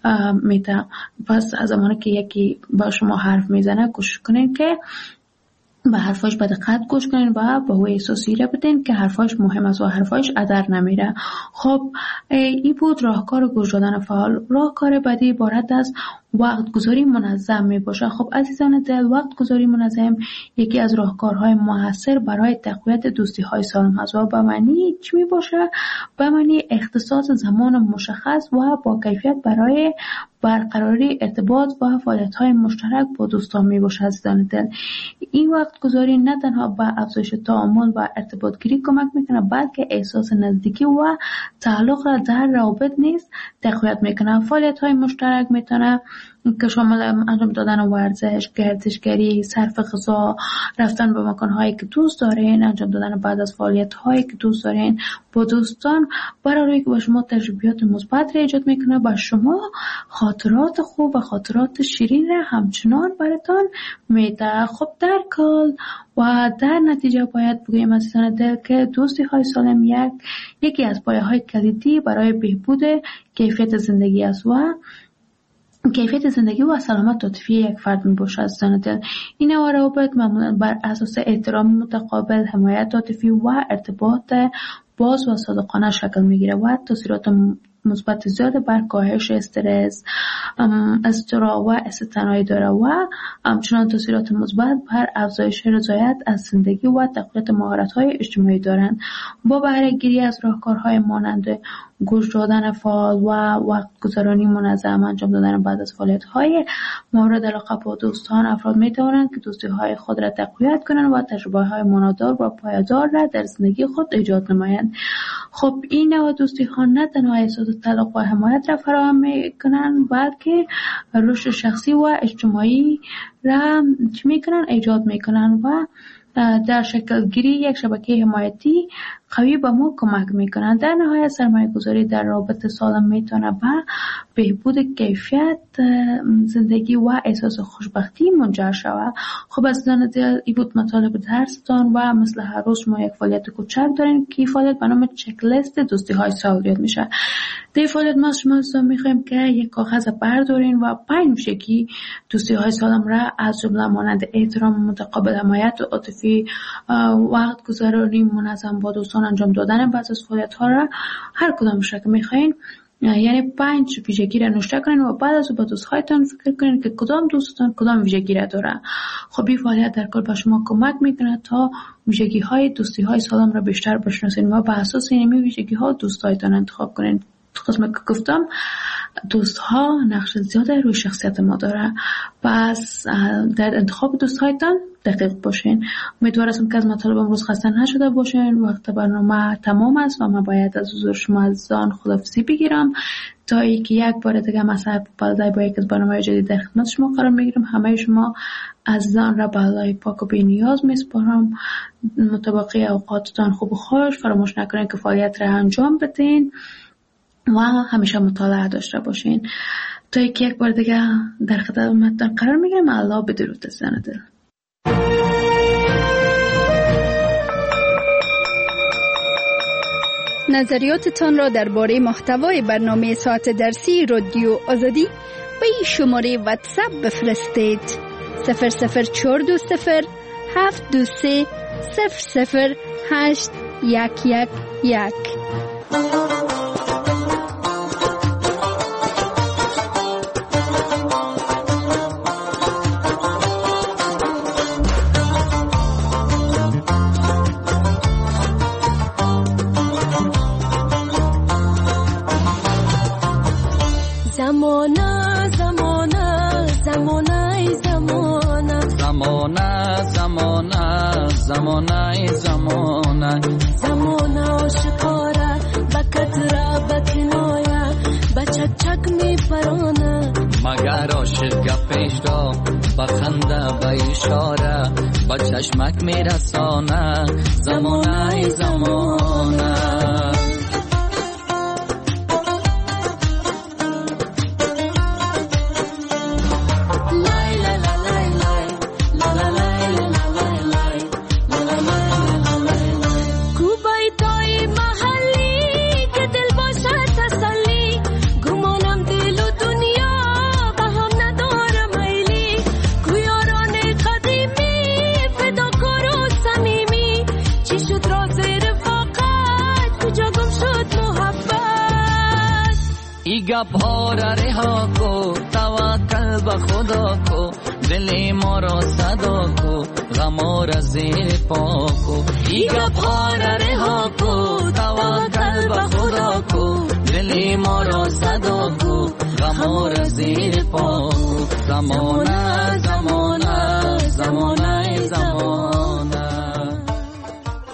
میده. پس از زمانی که یکی با شما حرف میزنه کوشش کنین که به حرفاش به دقت گوش کنین و به او احساسی را بدین که حرفاش مهم است و حرفاش ادر نمیره. خب این بود راهکار گوش دادن فعال. راهکار بعدی عبارت از وقت گذاری منظم می باشه. خب عزیزان دل، وقت گذاری منظم یکی از راهکارهای موثر برای تقویت دوستی های سالم است و به معنی چی می باشه؟ به معنی اختصاص زمان مشخص و با کیفیت برای برقراری ارتباط و فعالیت های مشترک با دوستان می باشه. عزیزان دل، این وقت گذاری نه تنها به افزایش تعامل و ارتباط گیری کمک میکنه، بلکه احساس نزدیکی و تعلق را در روابط نیز تقویت میکنه. فعالیت های مشترک میتونه که شامل انجام دادن ورزش، گردشگری، صرف غذا، رفتن به مکان‌هایی که دوست دارین، انجام دادن بعد از فعالیت‌هایی که دوست دارین با دوستان، برای که به شما تجربیات مثبت را ایجاد میکنه، با شما خاطرات خوب و خاطرات شیرین را همچنان براتون میده. خب در کل و در نتیجه باید بگویم عزیزان دل که دوستی های سالم یکی از پایه‌های کلیدی برای بهبود کیفیت زندگی است و کیفیت زندگی و سلامت عاطفی یک فرد می باشد. عزیزان دل، این نوع روابط معمولا بر اساس احترام متقابل، حمایت عاطفی و ارتباط باز و صادقانه شکل می گیره و تاثیرات مثبت زیاد بر کاهش استرس، اضطراب و استثنایی داره و همچنان تاثیرات مثبت بر افزایش رضایت از زندگی و تقویت مهارت‌های اجتماعی دارند. با بهره گیری از راهکارهای مانند گوش دادن فعال و وقت گذرانی منظم، انجام دادن بعد از فعالیت‌های مورد علاقه با دوستان، افراد می‌توانند که دوستی‌های خود را تقویت کنند و تجربه‌های مانادار و پایدار را در زندگی خود ایجاد نمایند. خب این نوع دوستی‌ها نه تنها احساس تعلق و حمایت را فراهم می‌کنند، بلکه رشد شخصی و اجتماعی را ایجاد می‌کنند و در شکل گیری یک شبکه حمایتی قوی به ما کمک میکنند. در نهایت سرمایه گذاری در رابطه سالم میتونه به بهبود کیفیت زندگی و احساس خوشبختی منجر شود. خب عزیزان دل، این بود مطالب درستان و مثل هر روز ما یک فعالیت کوچک داریم که فعالیت به نام چک لیست دوستی های سالم میشه. در فعالیت ما شما میخوایم که یک کاغذ بردارین و 5 ویژگی دوستی های سالم را از جمله مانند احترام متقابل، حمایت عاطفی، وقت گذرانی منظم با دوستان، انجام دادن بعض از فعالیت ها را هر کدامش را که میخواین، یعنی 5 ویژگی را نوشته کنین و بعد از با دوستهایتان فکر کنین که کدام دوستتان کدام ویژگی را داره. خب این فعالیت در کل به شما کمک میکنه تا ویژگی های دوستی های سالم را بیشتر بشناسین و به اساس این ویژگی ها دوستهایتان انتخاب کنین. قسمت که گفتم دوست ها نقش زیاده روی شخصیت ما داره، پس در انتخاب دوست هایتان دقیق باشین. امیدوارم که از مطالب امروز خسته نشده باشین. وقت برنامه تمام است و من باید از حضور شما عزیزان خداحافظی بگیرم تا اینکه یک بار دیگه مساعد بالای با یک از برنامه جدید در خدمت شما قرار میگیرم. همه شما عزیزان را به الله پاک و بی نیاز میسپارم. مطابق اوقاتتان خوب و خوش، فراموش نکنین که فعالیت را انجام بدین و همیشه مطالعه داشته باشین. تا یک بار دیگه در خدمتتان قرار میگیرم. الله بدرود عزیزان دل. نظریاتتان را درباره محتوای برنامه ساعت درسی رادیو آزادی به این شماره واتساپ بفرستید: 00420 723 008 111. زمانه آشکاره بکت را بکنایا بچک چک می پرانه مگر عاشق گپش را بخنده به اشاره با چشمک می رسانه. زمانه فدا شد راز رفاقت کجا گم شد محبت ای گپ ها را رها کو توکل به خدا کو دل ما را صدا کو غم را زیر پا کو ای گپ ها را رها کو توکل به خدا کو دل ما را صدا کو غم را زیر پا کو زمانه